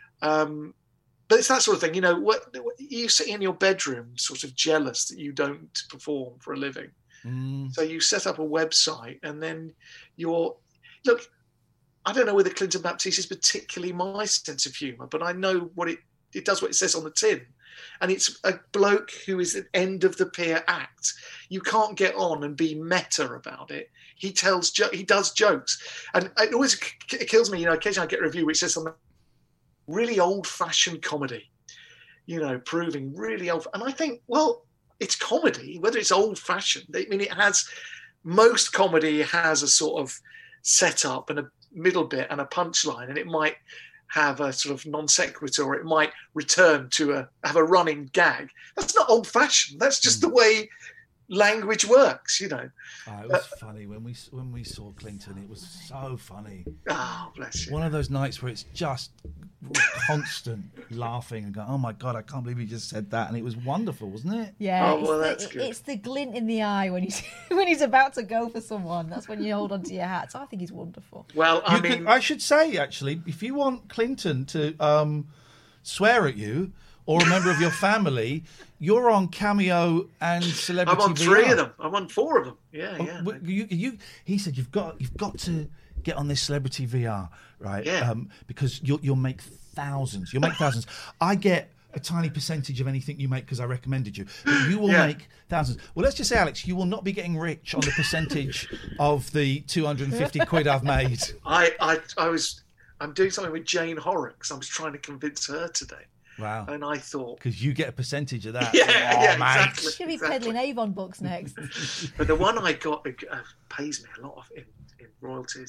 But it's that sort of thing, you know, what you sit in your bedroom sort of jealous that you don't perform for a living. So you set up a website and then look, I don't know whether Clinton Baptiste is particularly my sense of humour, but I know what it does what it says on the tin. And it's a bloke who is at the end of the pier act. You can't get on and be meta about it. He does jokes. And it always kills me, you know, occasionally I get a review which says something really old-fashioned comedy, you know, proving really old. And I think, well, it's comedy, whether it's old-fashioned. I mean, most comedy has a sort of setup and a middle bit and a punchline, and it might have a sort of non sequitur, or it might return to have a running gag. That's not old-fashioned. That's just the way language works, you know. Oh, it was funny when we saw Clinton. It was so funny. Oh, bless you. One of those nights where it's just constant laughing and going, oh my God, I can't believe he just said that. And it was wonderful, wasn't it? Yeah. Oh, well, that's good. It's the glint in the eye when he's about to go for someone. That's when you hold onto your hat. So I think he's wonderful. Well, I should say, actually, if you want Clinton to swear at you or a member of your family, you're on Cameo and Celebrity VR. I'm on 3 of them. I'm on 4 of them. Yeah. He said you've got to get on this Celebrity VR, right? Yeah. Because you'll make thousands. You'll make thousands. I get a tiny percentage of anything you make because I recommended you. But you will make thousands. Well, let's just say, Alex, you will not be getting rich on the percentage of the 250 quid I've made. I'm doing something with Jane Horrocks. I was trying to convince her today. Wow. And I thought... Because you get a percentage of that. Exactly. Should be peddling Avon books next. But the one I got pays me a lot in royalties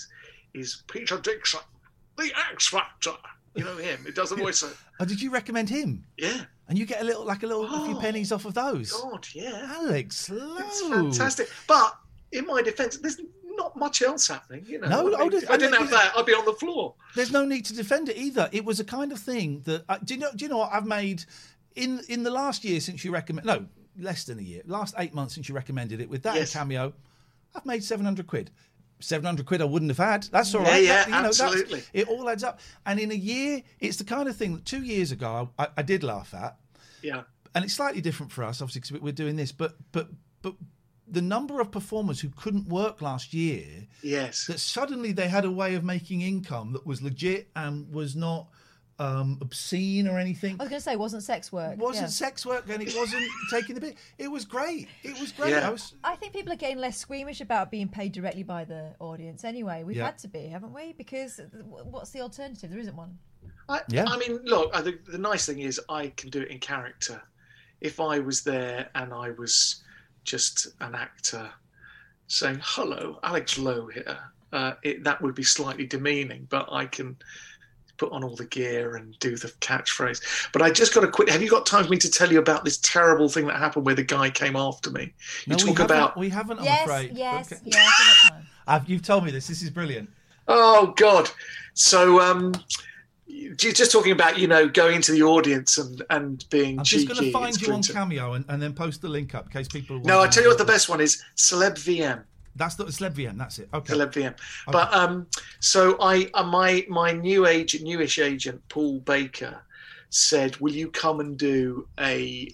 is Peter Dixon, the X Factor. You know him. It does the voice. Oh, did you recommend him? Yeah. And you get a few pennies off of those. God, yeah. Alex Lowe. It's fantastic. But in my defence, there's not much else happening. You know, No, if I didn't have that, I'd be on the floor. There's no need to defend it either. It was a kind of thing that do you know what I've made in the last year since you recommend? No, less than a year. Last 8 months since you recommended it with that and Cameo, I've made 700 quid. 700 quid I wouldn't have had. That's all right. Yeah, absolutely. It all adds up. And in a year, it's the kind of thing that 2 years ago I did laugh at. Yeah. And it's slightly different for us, obviously, because we're doing this. But the number of performers who couldn't work last year, yes, that suddenly they had a way of making income that was legit and was not obscene or anything. I was going to say, it wasn't sex work. It wasn't sex work, and it wasn't taking the bit. It was great. It was great. Yeah. I think people are getting less squeamish about being paid directly by the audience anyway. We've had to be, haven't we? Because what's the alternative? There isn't one. I mean, look, I think the nice thing is I can do it in character. If I was there and I was just an actor saying, hello, Alex Lowe here, that would be slightly demeaning, but I can put on all the gear and do the catchphrase. But I just got to quit. Have you got time for me to tell you about this terrible thing that happened where the guy came after me? We haven't, I'm afraid. Yes, okay. yes. You've told me this. This is brilliant. Oh, God. So, just talking about, going into the audience and being cheeky. I'm just going to find you on Cameo and then post the link up in case people... No, I tell you what the best one is, Celeb VM. That's the Celeb VM, that's it. Okay. Celeb VM. Okay. But so my newish agent, Paul Baker, said, will you come and do a...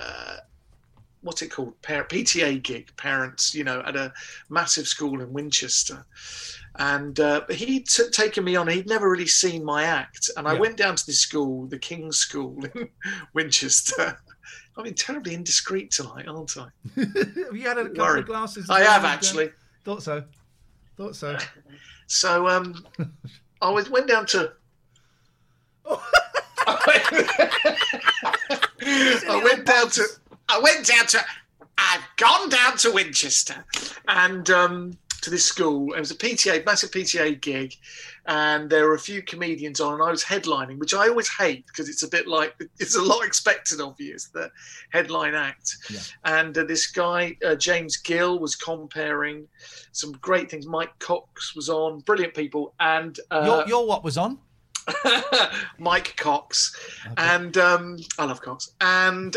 what's it called? PTA gig, parents, at a massive school in Winchester. And he'd taken me on. He'd never really seen my act. And I went down to this school, the King's School in Winchester. I've been terribly indiscreet tonight, aren't I? Have you had a couple of glasses? I have, actually. Thought so. So I went down to... I've gone down to Winchester and to this school. It was a massive PTA gig, and there were a few comedians on, and I was headlining, which I always hate because it's a bit like it's a lot expected of you as the headline act. Yeah. And this guy James Gill was comparing some great things. Mike Cox was on, brilliant people, and your what was on? Mike Cox. Okay. And I love Cox. And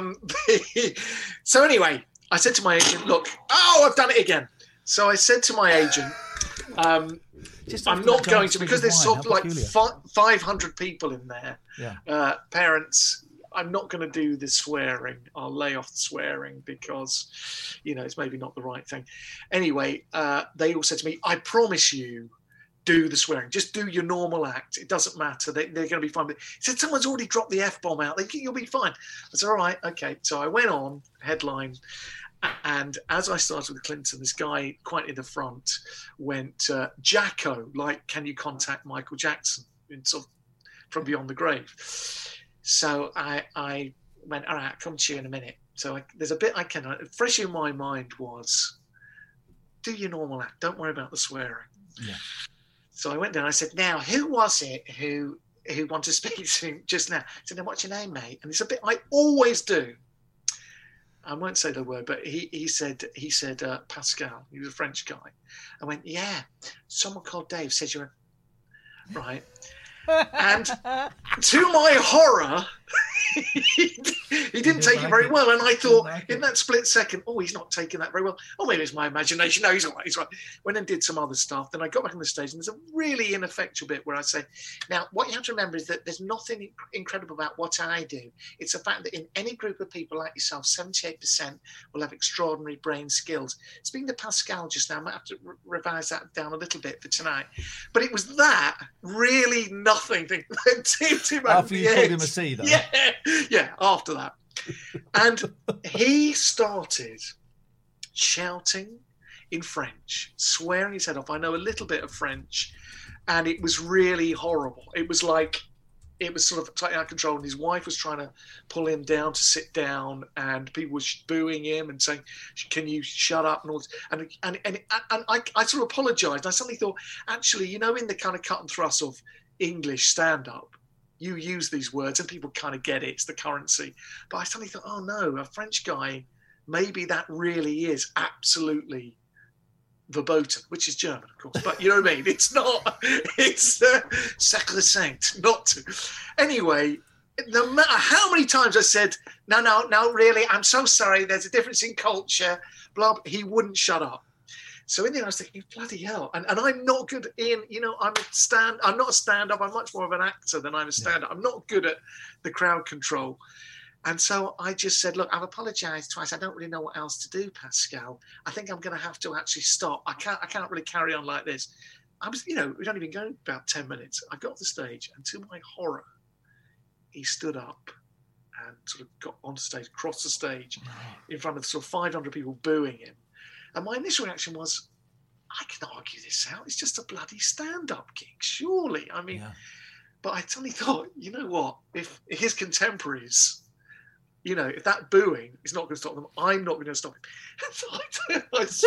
so anyway, I said to my agent, look, I've done it again. So I said to my agent, I'm not going to, because there's sort of like 500 people in there, parents, I'm not going to do the swearing. I'll lay off the swearing because, it's maybe not the right thing. Anyway, they all said to me, I promise you, do the swearing. Just do your normal act. It doesn't matter. They're going to be fine. But he said, someone's already dropped the F-bomb out. You'll be fine. I said, all right, okay. So I went on, headline. And as I started with Clinton, this guy quite in the front went, Jacko, like, can you contact Michael Jackson? Sort of from beyond the grave. So I went, all right, I'll come to you in a minute. So there's a bit I can, fresh in my mind was, do your normal act. Don't worry about the swearing. Yeah. So I went down. I said, now, who was it who wanted to speak to him just now? I said, now, what's your name, mate? And it's a bit I always do. I won't say the word, but he said Pascal. He was a French guy. I went, yeah. Someone called Dave said you were right. And to my horror, he didn't take it very well. And I thought, in that split second, he's not taking that very well. Oh, maybe it's my imagination. No, he's all right. He's right. Went and did some other stuff. Then I got back on the stage, and there's a really ineffectual bit where I say, now, what you have to remember is that there's nothing incredible about what I do. It's the fact that in any group of people like yourself, 78% will have extraordinary brain skills. Speaking to Pascal just now, I might have to revise that down a little bit for tonight. But it was that really nothing thing that tipped him over after you called him a C, though. Yeah, after that. And he started shouting in French, swearing his head off. I know a little bit of French, and it was really horrible. It was like, it was sort of totally out of control, and his wife was trying to pull him down to sit down, and people were booing him and saying, "Can you shut up?" and all this. And I sort of apologised. I suddenly thought, actually, you know, in the kind of cut and thrust of English stand-up, you use these words and people kind of get it. It's the currency. But I suddenly thought, oh no, a French guy, maybe that really is absolutely verboten, which is German, of course, but you know what I mean? It's not, it's sacrosanct not to. Anyway, no matter how many times I said, no, really, I'm so sorry, there's a difference in culture, blah, he wouldn't shut up. So in the end, I was thinking, bloody hell. And I'm not good in, you know, I'm not a stand-up, I'm much more of an actor than I'm a stand-up. I'm not good at the crowd control. And so I just said, look, I've apologised twice. I don't really know what else to do, Pascal. I think I'm going to have to actually stop. I can't really carry on like this. I was, you know, we'd only been going about 10 minutes. I got off the stage, and to my horror, he stood up and sort of got on stage, crossed the stage in front of sort of 500 people booing him. And my initial reaction was, I can argue this out. It's just a bloody stand-up gig, surely. I mean, but I suddenly thought, you know what? If his contemporaries, you know, if that booing is not going to stop them, I'm not going to stop him. And so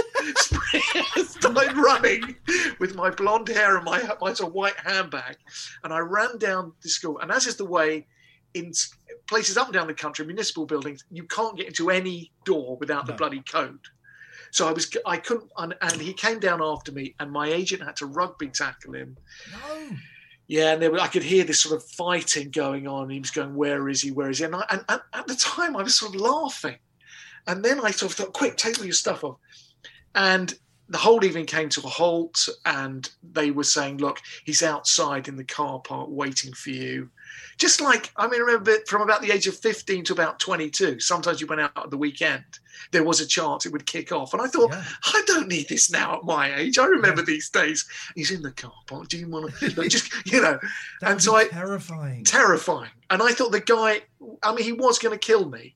I started running with my blonde hair and my sort of white handbag, and I ran down the school. And as is the way in places up and down the country, municipal buildings, you can't get into any door without the bloody code. So I couldn't, and he came down after me, and my agent had to rugby tackle him. No. Yeah, and I could hear this sort of fighting going on. He was going, where is he? Where is he? And at the time, I was sort of laughing. And then I sort of thought, quick, take all your stuff off. And the whole evening came to a halt, and they were saying, look, he's outside in the car park waiting for you. Just like, I mean, I remember from about the age of 15 to about 22, sometimes you went out at the weekend, there was a chance it would kick off. And I thought, I don't need this now at my age. I remember these days. He's in the car park. Do you want to, just, you know. And so terrifying. And I thought the guy, I mean, he was going to kill me.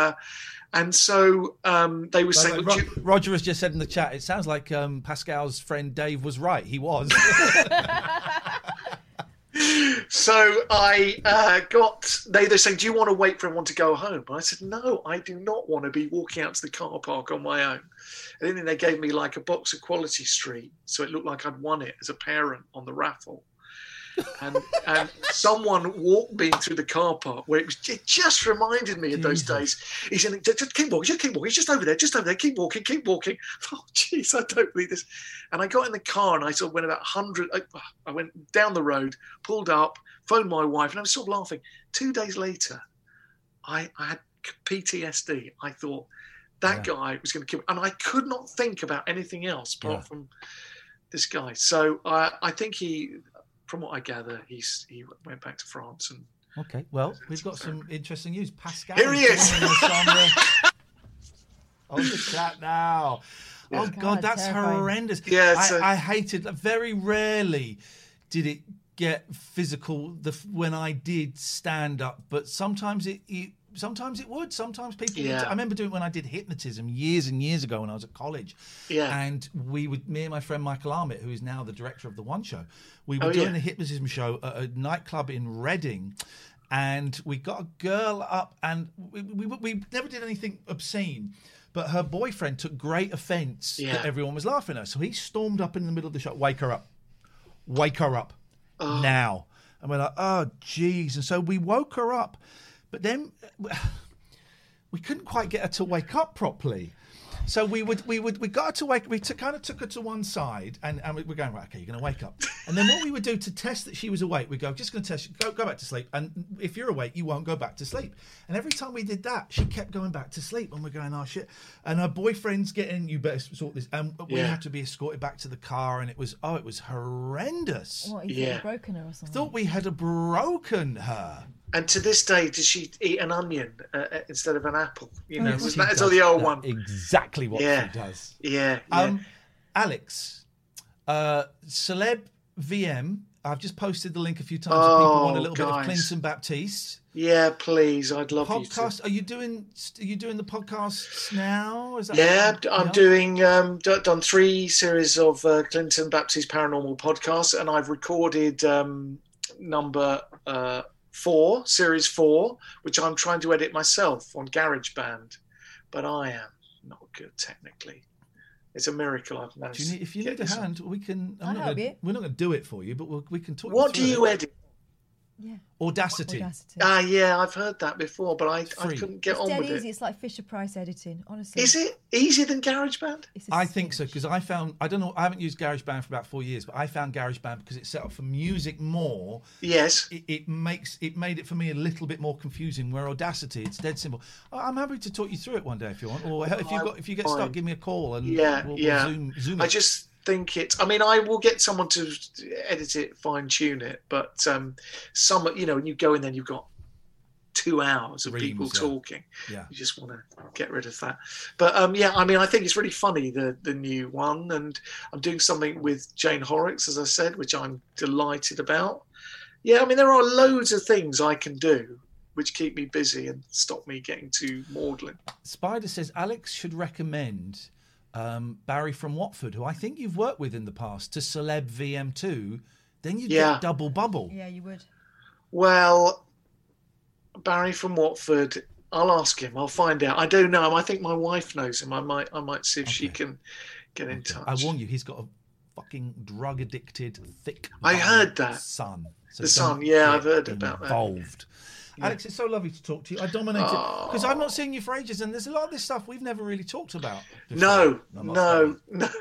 And so they were saying... Roger has just said in the chat, it sounds like Pascal's friend Dave was right. He was. So I they're saying, do you want to wait for everyone to go home? And I said, no, I do not want to be walking out to the car park on my own. And then they gave me like a box of Quality Street, so it looked like I'd won it as a parent on the raffle. And someone walked me through the car park where it just reminded me of those days. He said, just keep walking, he's just over there, keep walking. Oh, jeez, I don't believe this. And I got in the car and I sort of went about 100, I went down the road, pulled up, phoned my wife, and I was sort of laughing. 2 days later, I had PTSD. I thought that guy was going to kill me. And I could not think about anything else apart from this guy. So I think from what I gather, he went back to France. And okay, well, we've got some interesting news. Pascal, here he is. On the chat now. Yeah. Oh God, that's terrifying. Horrendous. Yeah, I hated. Very rarely did it get physical when I did stand up, but sometimes it would. Sometimes people would. I remember doing when I did hypnotism years and years ago when I was at college. Yeah. And me and my friend Michael Armitt, who is now the director of The One Show, we were doing a hypnotism show at a nightclub in Reading, and we got a girl up, and we never did anything obscene, but her boyfriend took great offence that everyone was laughing at her. So he stormed up in the middle of the show, wake her up now. And we're like, oh, geez. And so we woke her up. But then we couldn't quite get her to wake up properly. So we got her to wake. We kind of took her to one side, and we're going, right, okay, you're going to wake up. And then what we would do to test that she was awake, we go, just going to test you, go back to sleep. And if you're awake, you won't go back to sleep. And every time we did that, she kept going back to sleep, and we're going, oh shit. And her boyfriend's getting, you better sort this. And we had to be escorted back to the car, and it was horrendous. What, you had broken her or something? Thought we had broken her. And to this day, does she eat an onion instead of an apple? You know, that's all the old one. Exactly what she does. Yeah. Alex, Celeb VM. I've just posted the link a few times. If people want a little bit of Clinton Baptiste. Yeah, please. I'd love podcast. Are you doing the podcasts now? Is that I'm doing. Done 3 series of Clinton Baptiste Paranormal podcasts, and I've recorded number Series 4, which I'm trying to edit myself on GarageBand, but I am not good technically. It's a miracle I've managed. If you need a hand, we can. I'll help you. We're not going to do it for you, but we can talk. What you do you edit? Yeah. Audacity. Yeah, I've heard that before, but I couldn't get on with easy. it. It's like Fisher-Price editing, honestly. Is it easier than GarageBand? I think so, because I don't know, I haven't used GarageBand for about 4 years, but I found GarageBand because it's set up for music more. Yes. It made it for me a little bit more confusing, where Audacity, it's dead simple. I'm happy to talk you through it one day if you want, or if you get stuck, give me a call and we'll zoom I it. just think I will get someone to edit it, fine tune it, but when you go in there, you've got 2 hours of people talking. Yeah. You just want to get rid of that. But I think it's really funny, the new one, and I'm doing something with Jane Horrocks, as I said, which I'm delighted about. Yeah, there are loads of things I can do which keep me busy and stop me getting too maudlin. Spider says Alex should recommend Barry from Watford, who I think you've worked with in the past, to Celeb VM2, then you'd get double bubble. Yeah, you would. Well, Barry from Watford, I'll ask him. I'll find out. I don't know him. I think my wife knows him. I might see if she can get in touch. I warn you, he's got a fucking drug-addicted, thick I heard that. son. So the son, I've heard about that. Involved. Yeah. Alex, it's so lovely to talk to you. I dominated because I've not seen you for ages, and there's a lot of this stuff we've never really talked about before. No.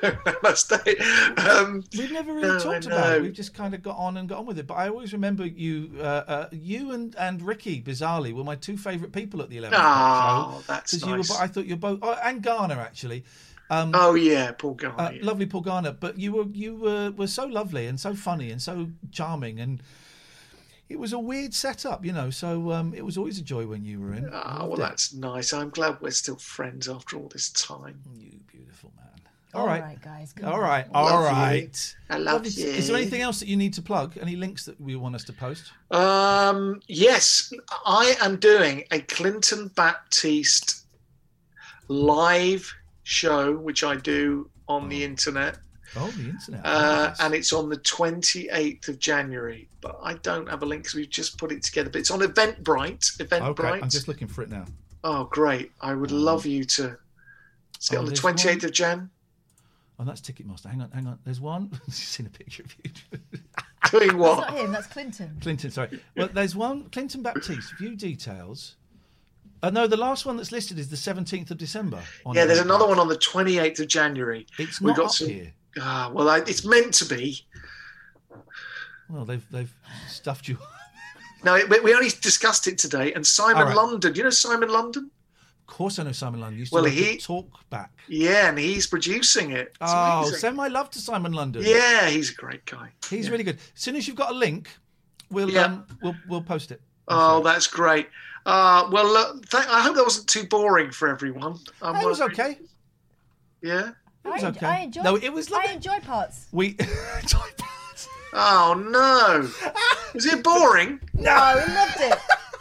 We've never really talked about it. We've just kind of got on with it. But I always remember you and Ricky, bizarrely, were my two favourite people at the 11 o'clock show. That's nice. I thought you were both, and Garner actually. Paul Garner. Lovely Paul Garner. But you were so lovely and so funny and so charming, and it was a weird setup, so it was always a joy when you were in. That's nice. I'm glad we're still friends after all this time. You beautiful man. All right, guys. All right. I love you. Is there anything else that you need to plug? Any links that we want us to post? Yes, I am doing a Clinton Baptiste live show, which I do on the internet. Oh, the internet. Nice. And it's on the 28th of January. But I don't have a link because we've just put it together. But it's on Eventbrite. Okay, I'm just looking for it now. Oh, great. I would love you to see it on the 28th of Jan. Oh, that's Ticketmaster. Hang on. There's one. I've seen a picture of you. Doing what? That's not him, that's Clinton. Clinton, sorry. Well, there's one. Clinton Baptiste. View details. No, the last one that's listed is the 17th of December. There's another one on the 28th of January. It's not up here. It's meant to be. Well, they've stuffed you. No, we only discussed it today. And Simon London, you know Simon London? Of course I know Simon London. Used to talk back. Yeah, and he's producing it. It's amazing. Send my love to Simon London. Yeah, he's a great guy. He's really good. As soon as you've got a link, we'll post it. That's great. Look, I hope that wasn't too boring for everyone. It was okay. Yeah? It was okay. I enjoyed, no, it was lovely. I enjoy parts. We enjoy parts. Oh, no. Was it boring? No, I loved it.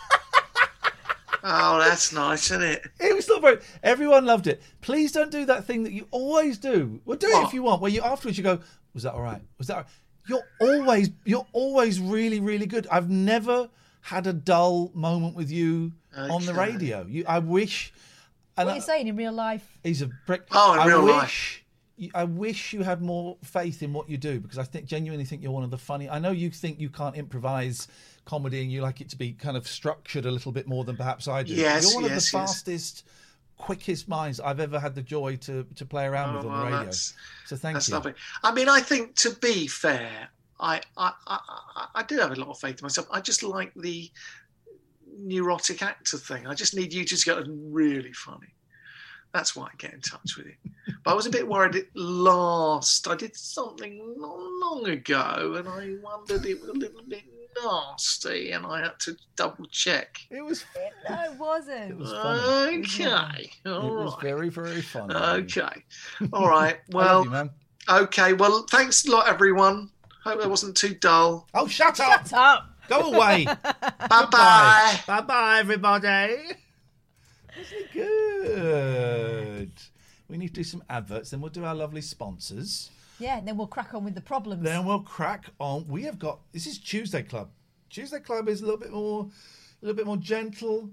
Oh, that's nice, isn't it? It was not very. Everyone loved it. Please don't do that thing that you always do. Well, do it if you want. Where you afterwards you go, was that all right? Was that all right? You're always really, really good. I've never had a dull moment with you on the radio. I wish. What are you saying in real life? He's a brick. Oh, in real life. I wish you had more faith in what you do, because I genuinely think you're one of the funny. I know you think you can't improvise comedy and you like it to be kind of structured a little bit more than perhaps I do. Yes, you're one of the fastest, quickest minds I've ever had the joy to play around with on the radio. So thank you. That's lovely. I mean, I think, to be fair, I do have a lot of faith in myself. I just like the neurotic actor thing. I just need you to go really funny. That's why I get in touch with you. But I was a bit worried I did something long ago, and I wondered it was a little bit nasty, and I had to double check. It was. No, it wasn't. It was funny. Okay. It was very, very funny. Okay. All right. Well. I love you, man. Okay. Well, thanks a lot, everyone. Hope that wasn't too dull. Oh, shut up! Shut up! Go away. Bye-bye. Bye-bye, everybody. Isn't it good? We need to do some adverts, then we'll do our lovely sponsors. Yeah, and then we'll crack on with the problems. Then we'll crack on. We have got, this is Tuesday Club. Tuesday Club is a little bit more gentle,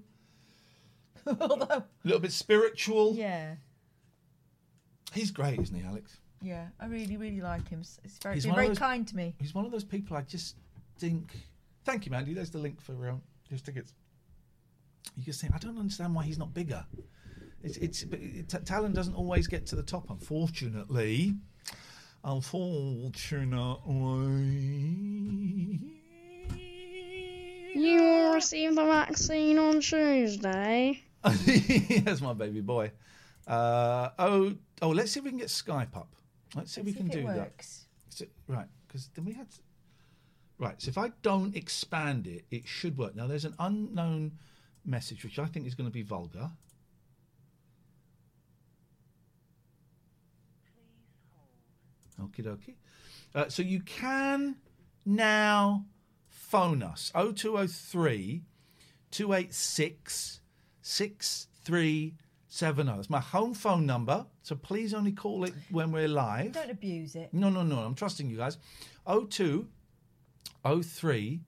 a little bit spiritual. Yeah. He's great, isn't he, Alex? Yeah, I really, really like him. He's He's been one of very those- kind to me. He's one of those people I just think. Thank you, Mandy. There's the link for his tickets. You just think I don't understand why he's not bigger. Talent doesn't always get to the top, unfortunately. You will receive the vaccine on Tuesday. That's my baby boy. Let's see if we can get Skype up. Let's see if we can do that. So, right, because then we had. Right, so if I don't expand it, it should work. Now, there's an unknown message, which I think is going to be vulgar. Okie dokie. So you can now phone us. 0203 286 6370. That's my home phone number, so please only call it when we're live. Don't abuse it. No. I'm trusting you guys. 0203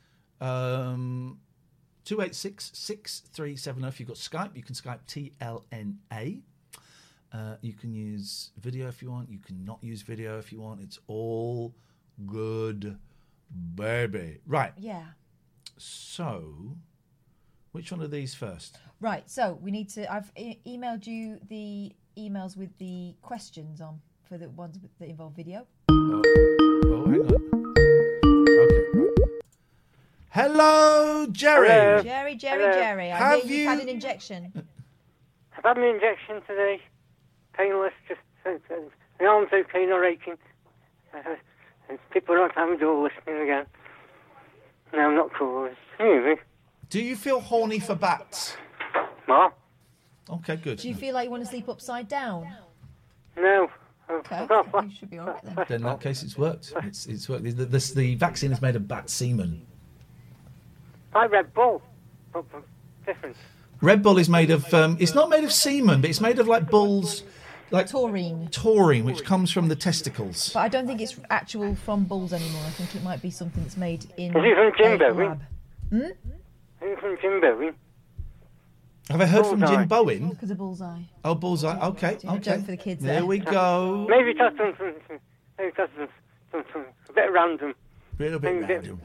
286 6370. If you've got Skype, you can Skype TLNA. You can use video if you want. You can not use video if you want. It's all good, baby. Right. Yeah. So, which one of these first? Right, so we need to... I've emailed you the emails with the questions on for the ones that involve video. Oh, hang on. Okay, right. Hello, Jerry. Hello. Jerry. I hear you've had an injection. I've had my injection today. Painless, just my arm's okay, not aching. And people are not having to all listening again. No, I'm not cool. Anyway. Do you feel horny for bats? What? Okay, good. Do you feel like you want to sleep upside down? No. Okay, you should be all right then. Then in that case, it's worked. It's worked. The vaccine is made of bat semen. Like Red Bull, but different. Red Bull is made of. It's not made of semen, but it's made of like bulls, like taurine, which comes from the testicles. But I don't think it's actual from bulls anymore. I think it might be something that's made in Is it from Jimbo? a lab. Is it from Jimbo? Have I heard from Bullseye. Jim Bowen? Because of Bullseye. Oh, Bullseye. Okay, It's a okay. joke for the kids There there. we go. Maybe that's something. Maybe that's something a bit random. Little bit Maybe random.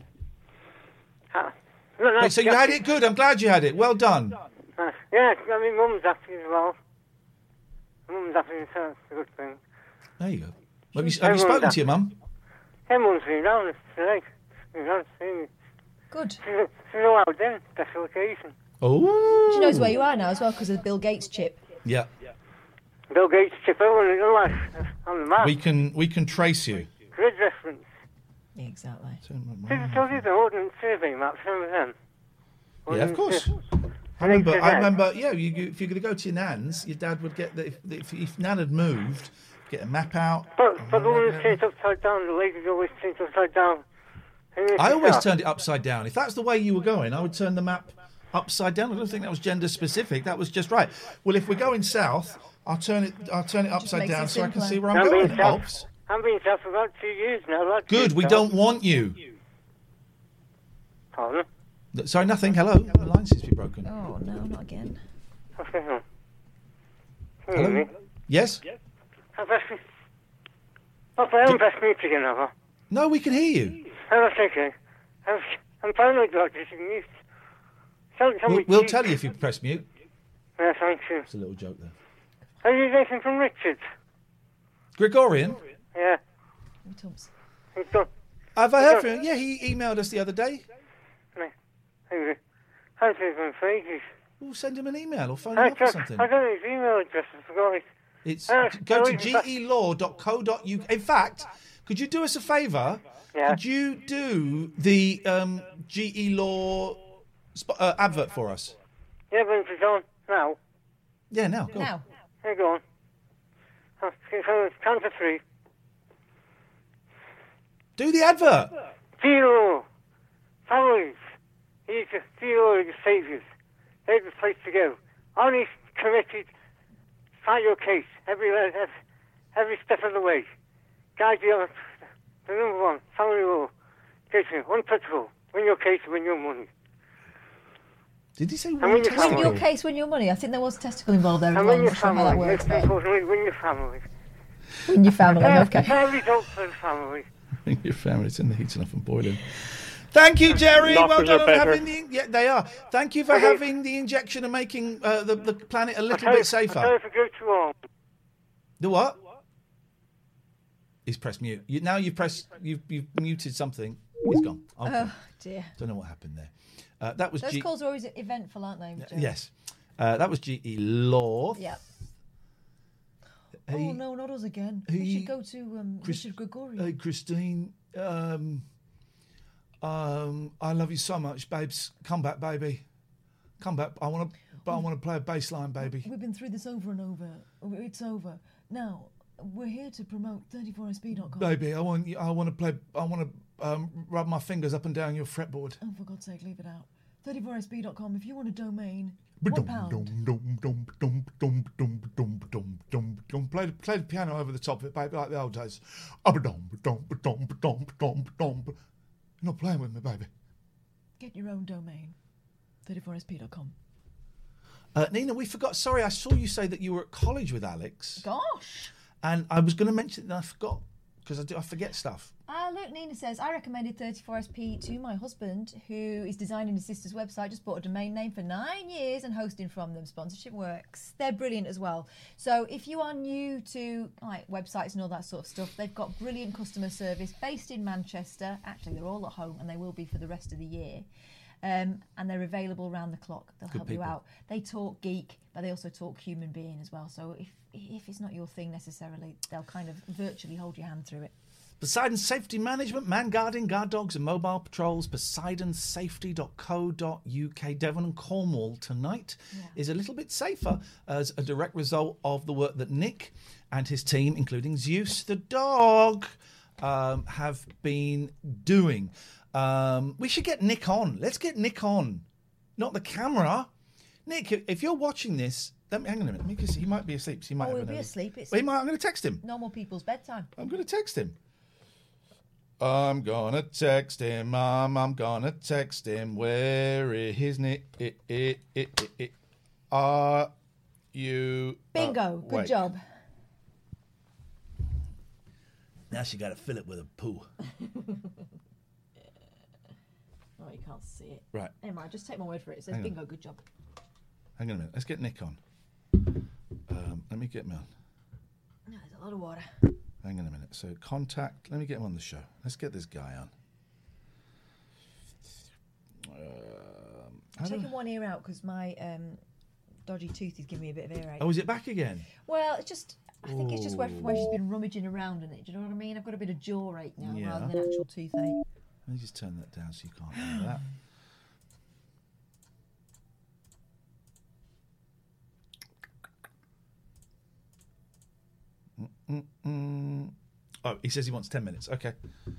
Look, So you had it good. I'm glad you had it. Well done. Yeah, I mean, Mum's happy as well. Mum's happy, so that's a good thing. There you go. Have you spoken to your mum? Everyone's been down today. Been down to see me. Good. She's allowed in, special occasion. Oh. She knows where you are now as well because of the Bill Gates chip. Yeah. Bill Gates chip over the life on the map. We can trace you. Grid reference. Yeah, exactly. Did I tell you the Ordnance Survey maps? Remember them? Yeah, of course. I remember. Yeah, if you're going to go to your nan's, your dad would get if Nan had moved, get a map out. But the one that's changed upside down, the lady's always changed upside down. I always turned it upside down. If that's the way you were going, I would turn the map upside down. I don't think that was gender specific. That was just right. Well, if we're going south, I'll turn it upside down so I can see where I'm going. It helps. I've been south for about 2 years now. Good. We don't want you. Pardon? Sorry, nothing. Hello. The line seems to be broken. Oh no, not again. What's going on? Hello. Yes. I haven't pressed mute again, have I? No, we can hear you. Oh, that's okay. I'm paranoid about this mute. We'll tell you if you press mute. Yeah, thank you. It's a little joke there. Are you listening from Richard? Gregorian. Yeah. He's done. Have I heard from him? Yeah, he emailed us the other day. I've been faces. We'll send him an email or phone him up or something. I don't know his email address. I forgot it. It's go to gelaw.co.uk. In fact, could you do us a favour? Yeah. Could you do the GE Law advert for us? Yeah, but it's on now. Yeah, now. Go on. Now. Yeah, go on. It's count to 3. Do the advert. Zero. Families. Zero are the saviours. They're the place to go. Honest, committed, fight your case every step of the way. Guide you on the number one, family law. Casey, untouchable. Win your case, win your money. Did he say And win your Win family. your case, win your money. I think there was testicle involved there. And as win well. your I'm not sure how that family. works. Most importantly, win your family. Win your family. Okay. Fair result for the family. Your family's in the heating up and boiling. Thank you, Jerry. Well Knockers done are on better. having the. Yeah, they are. Thank you for having the injection and making the planet a little bit I safer. tell you if I go too long. The what? He's pressed mute. You've muted something. He's gone. Okay. Oh dear. Don't know what happened there. That was Those calls are always eventful, aren't they? Joe? Yes. That was G.E. Lorth. Yeah. Hey, Oh no, not us again. hey, We should go to Richard Gregory. Hey, Christine. I love you so much, babes. Come back, baby. Come back. I want to play a bass line, baby. We've been through this over and over. It's over. Now, we're here to promote 34sp.com. Baby, I want to rub my fingers up and down your fretboard. Oh, for God's sake, leave it out. 34sp.com. If you want a domain, £1. Play the piano over the top of it, baby, like the old days. You're not playing with me, baby. Get your own domain. 34sp.com. Nina, we forgot. Sorry, I saw you say that you were at college with Alex. Gosh. And I was going to mention it and I forgot, because I forget stuff. Look, Nina says, I recommended 34SP to my husband, who is designing his sister's website, just bought a domain name for 9 years and hosting from them. Sponsorship works. They're brilliant as well. So if you are new to like websites and all that sort of stuff, they've got brilliant customer service based in Manchester. Actually, they're all at home and they will be for the rest of the year. And they're available round the clock. They'll help you out. They talk geek, but they also talk human being as well. So if it's not your thing necessarily, they'll kind of virtually hold your hand through it. Poseidon Safety Management, man guarding, guard dogs and mobile patrols, poseidonsafety.co.uk. Devon and Cornwall tonight is a little bit safer as a direct result of the work that Nick and his team, including Zeus the dog, have been doing. We should get Nick on. Let's get Nick on. Not the camera. Nick, if you're watching this, hang on a minute. Because he might be asleep. So he might have he'll another- be asleep. It's I'm going to text him. normal people's bedtime. I'm going to text him. I'm going to text him, Mum. I'm going to text him. Where is Nick? Are you... Bingo. Good wait. job. Now she got to fill it with a poo. Oh, you can't see it. Right. Never mind, just take my word for it. It says Hang on. bingo, good job. Hang on a minute. Let's get Nick on. Let me get him on. No, there's a lot of water. Hang on a minute. So contact. Let me get him on the show. Let's get this guy on. I'm taking one ear out because my dodgy tooth is giving me a bit of earache. Oh, is it back again? Well, it's just... I think it's just where she's been rummaging around in it. Do you know what I mean? I've got a bit of jaw ache now rather than actual toothache. Let me just turn that down so you can't hear that. Oh, he says he wants 10 minutes. Okay.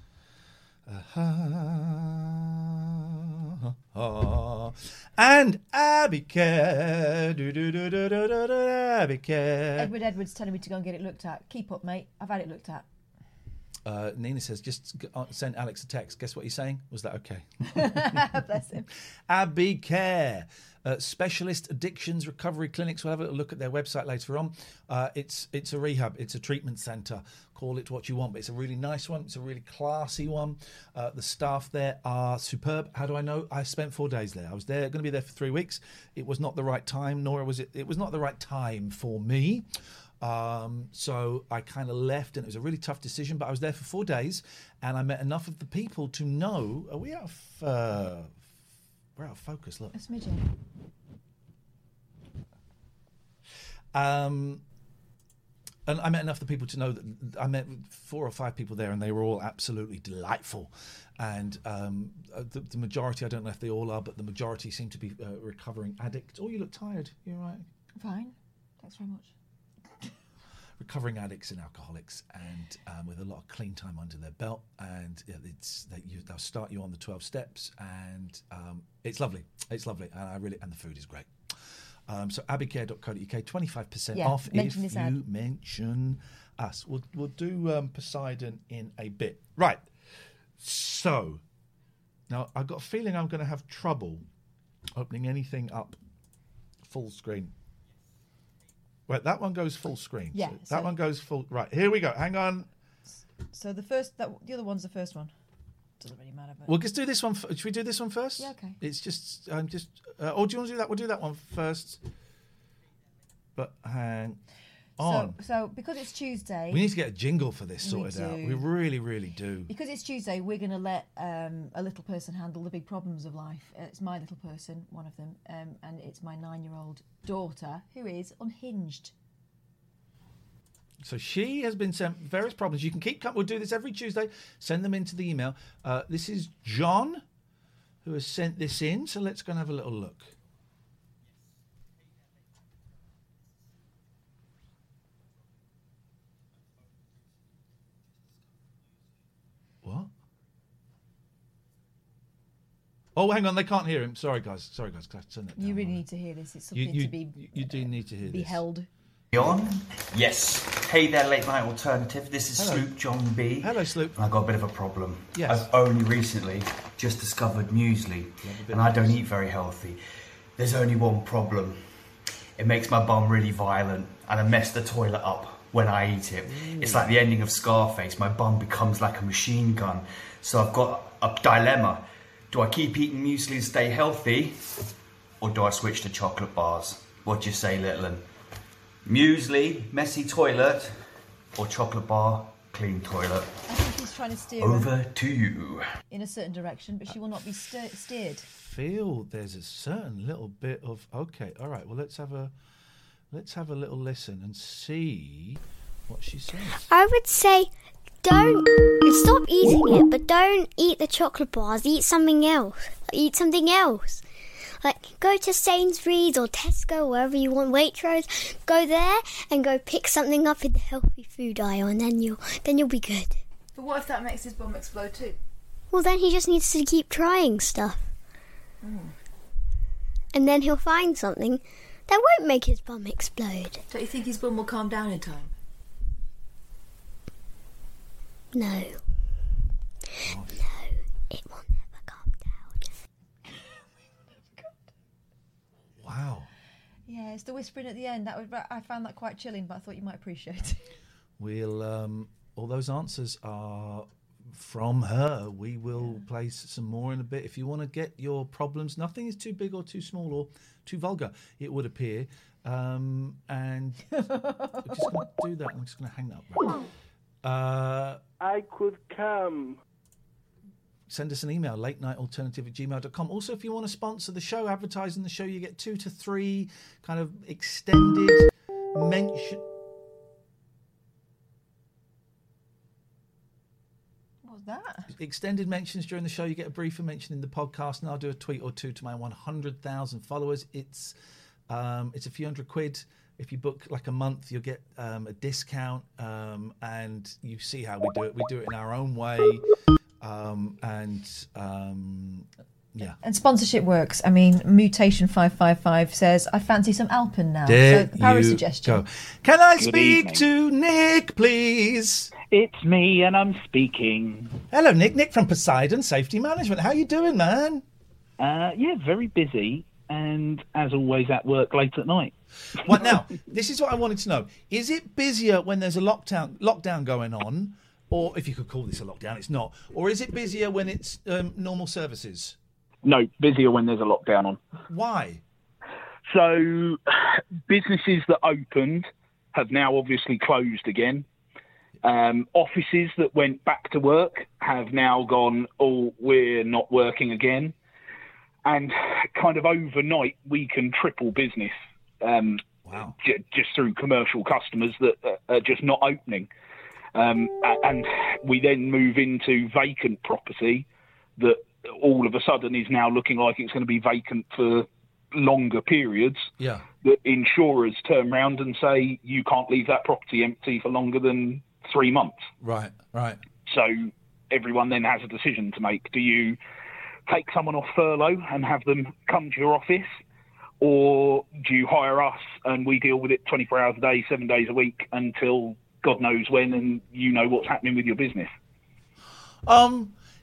And Abbycare. Abbycare. Edward Edwards telling me to go and get it looked at. Keep up, mate. I've had it looked at. Nina says, just send Alex a text. Guess what he's saying? Was that okay? Bless him. Abbycare. Specialist addictions recovery clinics. We'll have a look at their website later on. It's a rehab. It's a treatment centre. Call it what you want, but it's a really nice one. It's a really classy one. The staff there are superb. How do I know? I spent 4 days there. I was there, going to be there for 3 weeks. It was not the right time, nor was it. It was not the right time for me. So I kind of left, and it was a really tough decision. But I was there for 4 days, and I met enough of the people to know. Are we out of? We're out of focus. Look. A smidgen. And I met enough of the people to know that I met 4 or 5 people there, and they were all absolutely delightful. And the majority, I don't know if they all are, but the majority seem to be recovering addicts. Oh, you look tired. You're right. Fine. Thanks very much. Recovering addicts and alcoholics, and with a lot of clean time under their belt, and they'll start you on the 12 steps, and it's lovely. It's lovely, and the food is great. So abbycare.co.uk, 25% off if you mention us. We'll do Poseidon in a bit. Right. So Now, I've got a feeling I'm going to have trouble opening anything up full screen. Right, that one goes full screen. Yeah. So that one goes full... Right, here we go. Hang on. So the other one's the first one. Doesn't really matter. But... We'll just do this one. Should we do this one first? Yeah, okay. It's just... or do you want to do that? We'll do that one first. But hang on. So because it's Tuesday... We need to get a jingle for this sorted out. We really, really do. Because it's Tuesday, we're going to let a little person handle the big problems of life. It's my little person, one of them, and it's my 9-year-old daughter, who is unhinged. So she has been sent various problems. You can keep... We'll do this every Tuesday. Send them into the email. This is John, who has sent this in. So let's go and have a little look. What? Oh, hang on. They can't hear him. Sorry, guys. Turn it down. You really need to hear this. It's something to be... You do need to hear this. Beheld. On? Yes. Hey there, Late Night Alternative. This is Hello. Sloop John B. Hello, Sloop. And I've got a bit of a problem. Yes. I've only recently just discovered muesli, and I don't eat very healthy. There's only one problem. It makes my bum really violent, and I mess the toilet up when I eat it. It's like the ending of Scarface. My bum becomes like a machine gun. So I've got a dilemma. Do I keep eating muesli and stay healthy, or do I switch to chocolate bars? What do you say, little un? Muesli, messy toilet, or chocolate bar, clean toilet? I think he's trying to steer Over her to you. in a certain direction, but she will not be steered. Feel there's a certain little bit of... Okay, all right. Well, let's have a little listen and see what she says. I would say don't stop eating it, but don't eat the chocolate bars. Eat something else. Like, go to Sainsbury's or Tesco, wherever you want, Waitrose. Go there and go pick something up in the healthy food aisle, and then you'll be good. But what if that makes his bum explode too? Well, then he just needs to keep trying stuff. And then he'll find something that won't make his bum explode. Don't you think his bum will calm down in time? No. No, it will never calm down. Wow. Yeah, it's the whispering at the end. I found that quite chilling, but I thought you might appreciate it. We'll... all those answers are from her. We will play some more in a bit. If you want to get your problems, nothing is too big or too small or too vulgar, it would appear. And we're just going to do that. I'm just going to hang that up. Right. I could come. Send us an email, latenightalternative@gmail.com. Also, if you want to sponsor the show, advertise in the show, you get 2 to 3 kind of extended mention... That? Extended mentions during the show. You get a briefer mention in the podcast, and I'll do a tweet or two to my 100,000 followers. It's a few £100. If you book like a month, you'll get a discount, and you see how we do it. We do it in our own way, yeah. And sponsorship works. I mean, Mutation 555 says, "I fancy some Alpen now." There so power you suggestion. go. Can I Good speak evening. to Nick, please? It's me, and I'm speaking. Hello, Nick. Nick from Poseidon Safety Management. How you doing, man? Yeah, very busy, and as always at work late at night. Well, now, this is what I wanted to know. Is it busier when there's a lockdown going on, or if you could call this a lockdown, it's not, or is it busier when it's normal services? No, busier when there's a lockdown on. Why? So, businesses that opened have now obviously closed again. Offices that went back to work have now gone, oh, we're not working again. And kind of overnight, we can triple business wow. just through commercial customers that are just not opening. And we then move into vacant property that all of a sudden is now looking like it's going to be vacant for longer periods. Yeah. That insurers turn around and say, you can't leave that property empty for longer than 3 months. Right. So everyone then has a decision to make. Do you take someone off furlough and have them come to your office, or do you hire us and we deal with it 24 hours a day, 7 days a week until God knows when, and you know what's happening with your business?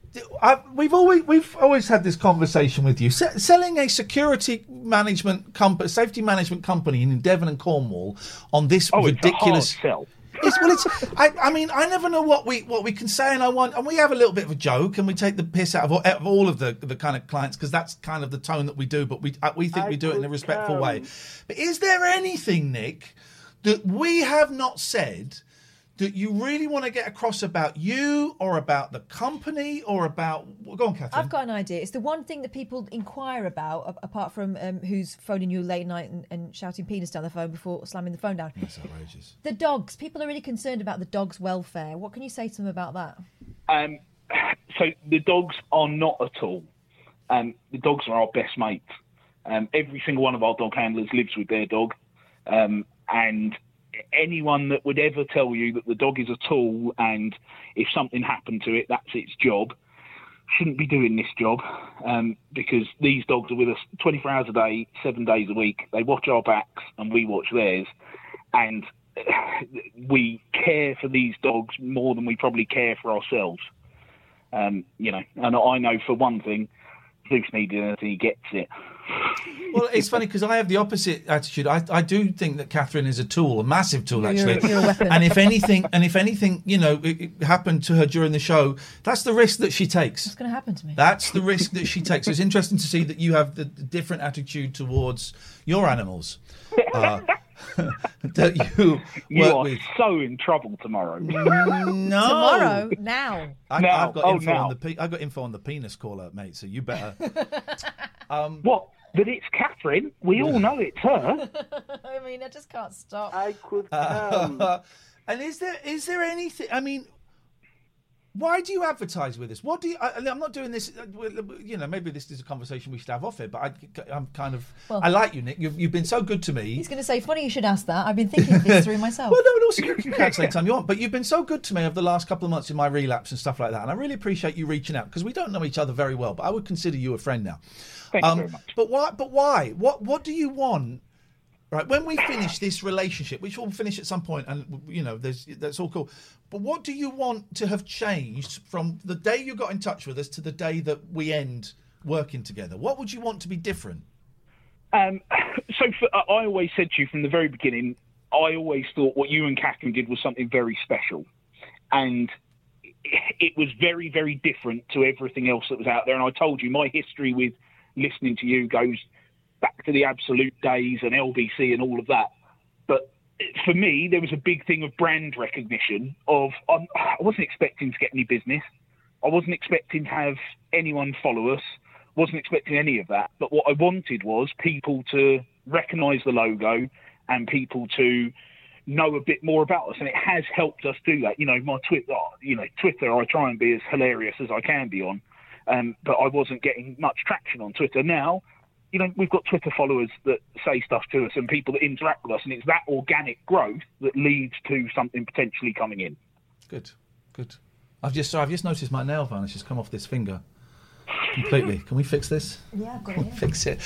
we've always had this conversation with you. Selling a security management safety management company in Devon and Cornwall on this ridiculous. It's a hard sell. I mean, I never know what we can say, and we have a little bit of a joke, and we take the piss out of all of the kind of clients, because that's kind of the tone that we do. But we think we do it in a respectful way. But is there anything, Nick, that we have not said that you really want to get across about you, or about the company, or about... Go on, Catherine. I've got an idea. It's the one thing that people inquire about, apart from who's phoning you late night and shouting penis down the phone before slamming the phone down. That's outrageous. The dogs. People are really concerned about the dogs' welfare. What can you say to them about that? So the dogs are not at all. The dogs are our best mates. Every single one of our dog handlers lives with their dog. And anyone that would ever tell you that the dog is a tool and if something happened to it, that's its job, shouldn't be doing this job, because these dogs are with us 24 hours a day, 7 days a week. They watch our backs and we watch theirs. And we care for these dogs more than we probably care for ourselves. And I know for one thing, Zeus needs anything, he gets it. Well, it's funny because I have the opposite attitude. I do think that Catherine is a tool, a massive tool, actually. You're a weapon. And if anything, it happened to her during the show, that's the risk that she takes. What's going to happen to me? That's the risk that she takes. So it's interesting to see that you have the different attitude towards your animals. That you are with. So in trouble tomorrow. No, tomorrow, now. I've got info on the penis caller, mate. So you better. What? But it's Catherine. We all know it's her. I mean, I just can't stop. I could. And is there anything? I mean, why do you advertise with us? What do you? I'm not doing this. Maybe this is a conversation we should have off it. But I'm kind of. Well, I like you, Nick. You've been so good to me. He's going to say, "Funny you should ask that." I've been thinking this through myself. Well, no, and also you can cancel anytime you want. But you've been so good to me over the last couple of months in my relapse and stuff like that, and I really appreciate you reaching out, because we don't know each other very well, but I would consider you a friend now. Thank you very much. But why? But why? What do you want? Right, when we finish this relationship, which we'll finish at some point, and that's all cool. But what do you want to have changed from the day you got in touch with us to the day that we end working together? What would you want to be different? I always said to you from the very beginning, I always thought what you and Catherine did was something very special, and it was very, very different to everything else that was out there. And I told you my history with listening to you goes back to the Absolute days and LBC and all of that. But for me, there was a big thing of brand recognition of, I wasn't expecting to get any business. I wasn't expecting to have anyone follow us. Wasn't expecting any of that. But what I wanted was people to recognise the logo and people to know a bit more about us. And it has helped us do that. My Twitter, I try and be as hilarious as I can be on. But I wasn't getting much traction on Twitter. Now, we've got Twitter followers that say stuff to us and people that interact with us, and it's that organic growth that leads to something potentially coming in. Good. I've just noticed my nail varnish has come off this finger completely. Can we fix this? Yeah, I've got it. Fix it.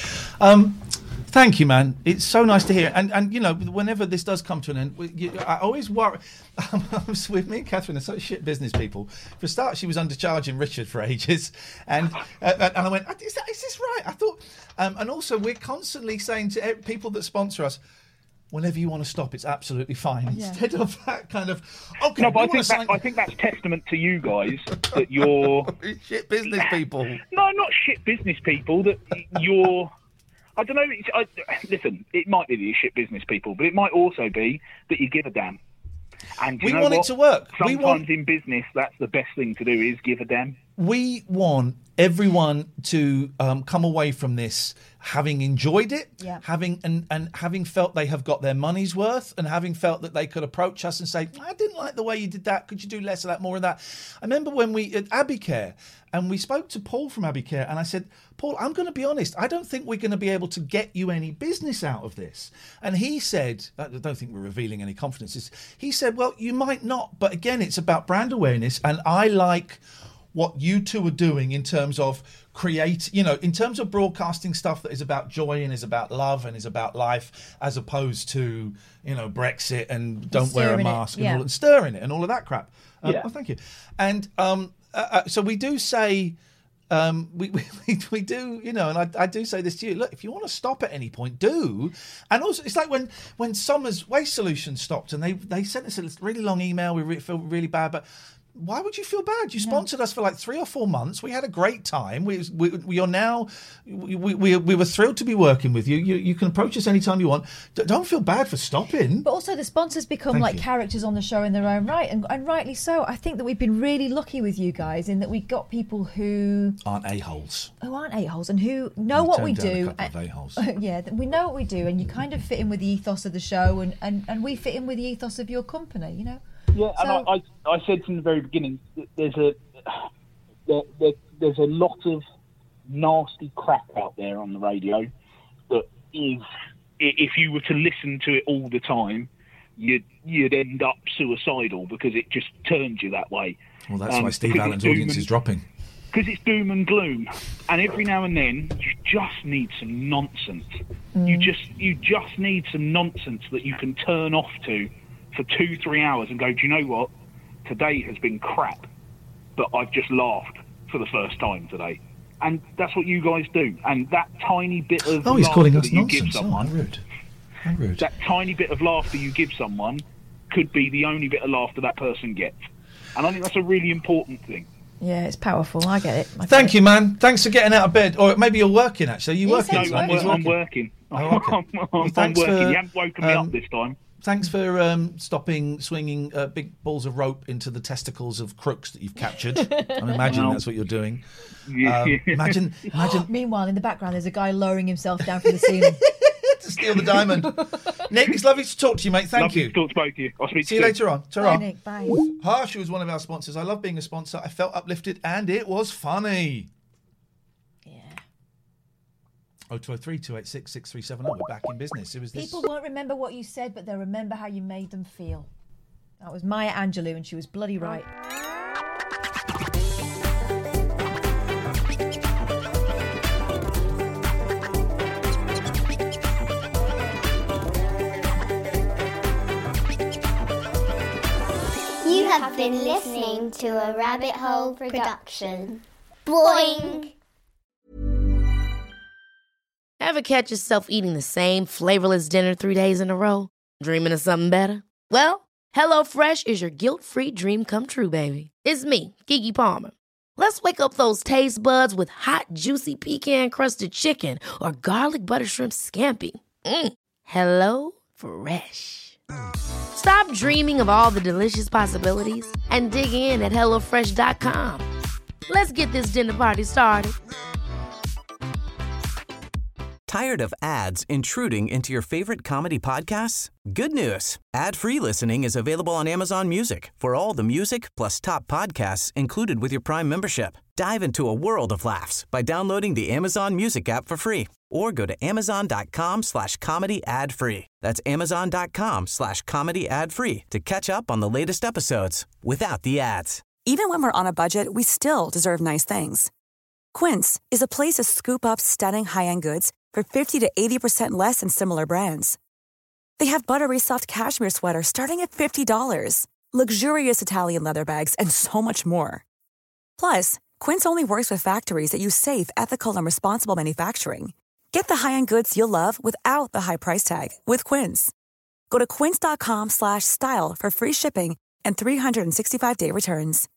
Thank you, man. It's so nice to hear. And whenever this does come to an end, I always worry. With me and Catherine are such shit business people. For a start, she was undercharging Richard for ages, and I went, is this right? I thought, and also we're constantly saying to people that sponsor us, whenever you want to stop, it's absolutely fine. Yeah. Instead of that kind of, okay. No, but I think that's testament to you guys that you're shit business people. No, not shit business people. That you're. I don't know. Listen, it might be that you're shit business people, but it might also be that you give a damn. And we want it to work. Sometimes in business, that's the best thing to do is give a damn. We want everyone to come away from this having enjoyed it, having felt they have got their money's worth, and having felt that they could approach us and say, I didn't like the way you did that. Could you do less of that, more of that? I remember when we at Abbey Care, and we spoke to Paul from Abbey Care, and I said, Paul, I'm going to be honest, I don't think we're going to be able to get you any business out of this. And he said, I don't think we're revealing any confidences. He said, well, you might not, but again, it's about brand awareness, and I like what you two are doing in terms of in terms of broadcasting stuff that is about joy and is about love and is about life, as opposed to, Brexit and don't wear a mask and stirring it and all of that crap. Oh, thank you. And So we do say, we do, and I do say this to you. Look, if you want to stop at any point, do. And also, it's like when Somers Waste Solutions stopped, and they sent us a really long email. We feel really bad, but why would you feel bad? You sponsored us for like 3 or 4 months. We had a great time. We are now. We were thrilled to be working with you. You can approach us anytime you want. Don't feel bad for stopping. But also, the sponsors become characters on the show in their own right, and rightly so. I think that we've been really lucky with you guys in that we got people who aren't a-holes, and who know what we do. A couple of a-holes. Yeah, we know what we do, and you kind of fit in with the ethos of the show, and we fit in with the ethos of your company. Yeah, so, and I said from the very beginning that there's a lot of nasty crap out there on the radio that is, if you were to listen to it all the time, you'd end up suicidal because it just turns you that way. Well, that's why Steve Allen's audience is dropping. Because it's doom and gloom, and every now and then you just need some nonsense. You just need some nonsense that you can turn off to for 2-3 hours and go, do you know what? Today has been crap, but I've just laughed for the first time today. And that's what you guys do. And that tiny bit of he's calling us that you nonsense. give someone, How rude. That tiny bit of laughter you give someone could be the only bit of laughter that person gets. And I think that's a really important thing. Yeah, it's powerful. I get it. Thank you, man. Thanks for getting out of bed. Or maybe you're working, actually. Are you working? No, I'm working. Oh, okay. I'm working. You haven't woken me up this time. Thanks for stopping swinging big balls of rope into the testicles of crooks that you've captured. I'm imagining that's what you're doing. Imagine. Meanwhile, in the background, there's a guy lowering himself down from the ceiling to steal the diamond. Nick, it's lovely to talk to you, mate. Thank you. Lovely to talk to both of you. I'll speak See you later on. Bye, Nick. Bye. Harsha was one of our sponsors. I love being a sponsor. I felt uplifted, and it was funny. 0203 286 6370. We're back in business. Who was this? People won't remember what you said, but they'll remember how you made them feel. That was Maya Angelou, and she was bloody right. You have been listening to a Rabbit Hole production. Boing! Ever catch yourself eating the same flavorless dinner 3 days in a row? Dreaming of something better? Well, HelloFresh is your guilt-free dream come true, baby. It's me, Keke Palmer. Let's wake up those taste buds with hot, juicy pecan-crusted chicken or garlic butter shrimp scampi. Hello Fresh. Stop dreaming of all the delicious possibilities and dig in at HelloFresh.com. Let's get this dinner party started. Tired of ads intruding into your favorite comedy podcasts? Good news. Ad-free listening is available on Amazon Music for all the music plus top podcasts included with your Prime membership. Dive into a world of laughs by downloading the Amazon Music app for free or go to amazon.com/comedy ad-free. That's amazon.com/comedy ad-free to catch up on the latest episodes without the ads. Even when we're on a budget, we still deserve nice things. Quince is a place to scoop up stunning high-end goods for 50 to 80% less than similar brands. They have buttery soft cashmere sweaters starting at $50, luxurious Italian leather bags, and so much more. Plus, Quince only works with factories that use safe, ethical, and responsible manufacturing. Get the high-end goods you'll love without the high price tag with Quince. Go to quince.com/style for free shipping and 365-day returns.